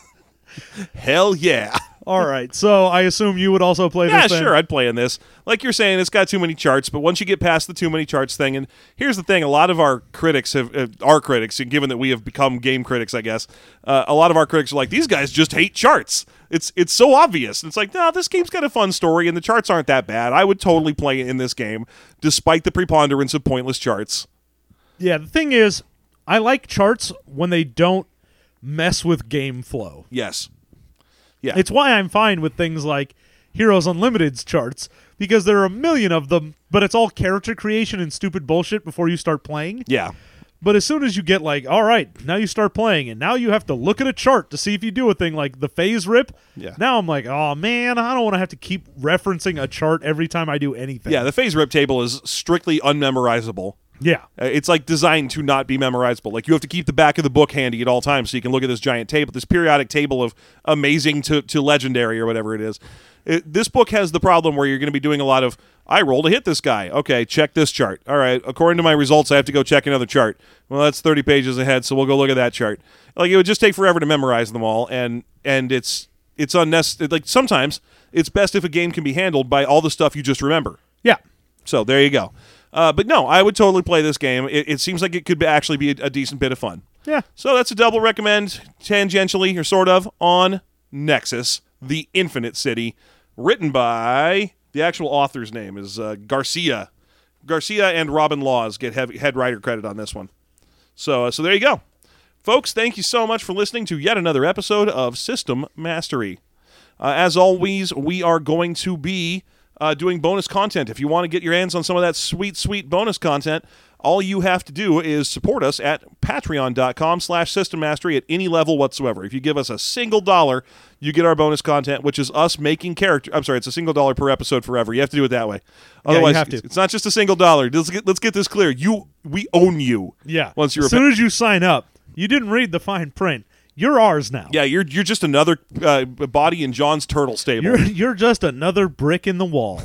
[SPEAKER 1] Hell yeah.
[SPEAKER 2] All right, so I assume you would also play
[SPEAKER 1] Yeah,
[SPEAKER 2] this. then?
[SPEAKER 1] sure, I'd play in this. Like you're saying, it's got too many charts, but once you get past the too many charts thing, and here's the thing, a lot of our critics have, uh, our critics, and given that we have become game critics, I guess, uh, a lot of our critics are like, these guys just hate charts. It's it's so obvious. It's like, no, this game's got a fun story, and the charts aren't that bad. I would totally play in this game, despite the preponderance of pointless charts.
[SPEAKER 2] Yeah, the thing is, I like charts when they don't mess with game flow.
[SPEAKER 1] Yes. Yeah.
[SPEAKER 2] It's why I'm fine with things like Heroes Unlimited's charts, because there are a million of them, but it's all character creation and stupid bullshit before you start playing.
[SPEAKER 1] yeah.
[SPEAKER 2] But as soon as you get like, all right, now you start playing, and now you have to look at a chart to see if you do a thing like the phase rip.
[SPEAKER 1] Yeah.
[SPEAKER 2] Now I'm like, oh man, I don't want to have to keep referencing a chart every time I do anything.
[SPEAKER 1] Yeah, the phase rip table is strictly unmemorizable.
[SPEAKER 2] Yeah.
[SPEAKER 1] Uh, It's like designed to not be memorizable. Like you have to keep the back of the book handy at all times so you can look at this giant table, this periodic table of amazing to, to legendary or whatever it is. It, this book has the problem where you're going to be doing a lot of, I roll to hit this guy. Okay, check this chart. All right, according to my results, I have to go check another chart. Well, that's thirty pages ahead, so we'll go look at that chart. Like it would just take forever to memorize them all, and and it's it's unnecessary. Like sometimes it's best if a game can be handled by all the stuff you just remember.
[SPEAKER 2] Yeah.
[SPEAKER 1] So there you go. Uh, but no, I would totally play this game. It, it seems like it could be actually be a, a decent bit of fun.
[SPEAKER 2] Yeah.
[SPEAKER 1] So that's a double recommend, tangentially or sort of, on Nexus, The Infinite City, written by, the actual author's name is uh, Garcia. Garcia and Robin Laws get heavy, head writer credit on this one. So, uh, so there you go. Folks, thank you so much for listening to yet another episode of System Mastery. Uh, as always, we are going to be uh, doing bonus content. If you want to get your hands on some of that sweet, sweet bonus content, all you have to do is support us at patreon.com slash system mastery at any level whatsoever. If you give us a single dollar, you get our bonus content, which is us making character. I'm sorry, it's a single dollar per episode forever. You have to do it that way. Otherwise,
[SPEAKER 2] you have to.
[SPEAKER 1] It's, it's not just a single dollar. Let's get, let's get this clear. You, we own you.
[SPEAKER 2] Yeah.
[SPEAKER 1] Once you're
[SPEAKER 2] as
[SPEAKER 1] a
[SPEAKER 2] soon as you sign up, you didn't read the fine print. You're ours now.
[SPEAKER 1] Yeah, you're you're just another uh, body in John's turtle stable.
[SPEAKER 2] You're you're just another brick in the wall.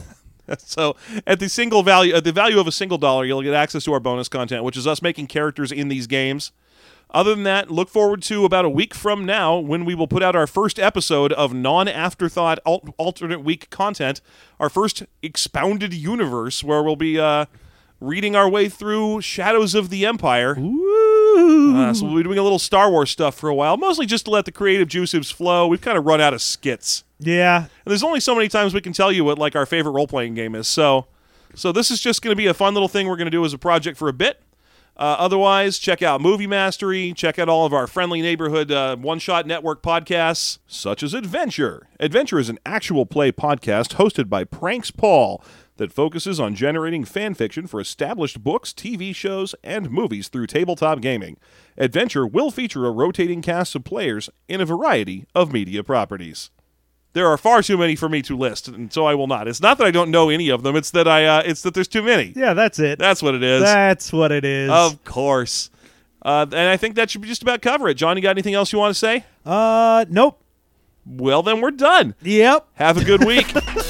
[SPEAKER 1] So at the single value, at the value of a single dollar, you'll get access to our bonus content, which is us making characters in these games. Other than that, look forward to about a week from now when we will put out our first episode of non-afterthought al- alternate week content, our first expounded universe, where we'll be uh, reading our way through Shadows of the Empire.
[SPEAKER 2] Ooh.
[SPEAKER 1] Uh, so we'll be doing a little Star Wars stuff for a while, mostly just to let the creative juices flow. We've kind of run out of skits.
[SPEAKER 2] Yeah.
[SPEAKER 1] And there's only so many times we can tell you what like our favorite role-playing game is. So, so this is just going to be a fun little thing we're going to do as a project for a bit. Uh, otherwise, check out Movie Mastery. Check out all of our friendly neighborhood uh, one-shot network podcasts, such as Adventure. Adventure is an actual play podcast hosted by Pranks Paul that focuses on generating fan fiction for established books, T V shows, and movies through tabletop gaming. Adventure will feature a rotating cast of players in a variety of media properties. There are far too many for me to list, and so I will not. It's not that I don't know any of them; it's that I, uh, it's that there's too many.
[SPEAKER 2] Yeah, that's it.
[SPEAKER 1] That's what it is.
[SPEAKER 2] That's what it is.
[SPEAKER 1] Of course. Uh, and I think that should be just about cover it. John, you got anything else you want to say?
[SPEAKER 2] Uh, nope.
[SPEAKER 1] Well, then we're done.
[SPEAKER 2] Yep.
[SPEAKER 1] Have a good week.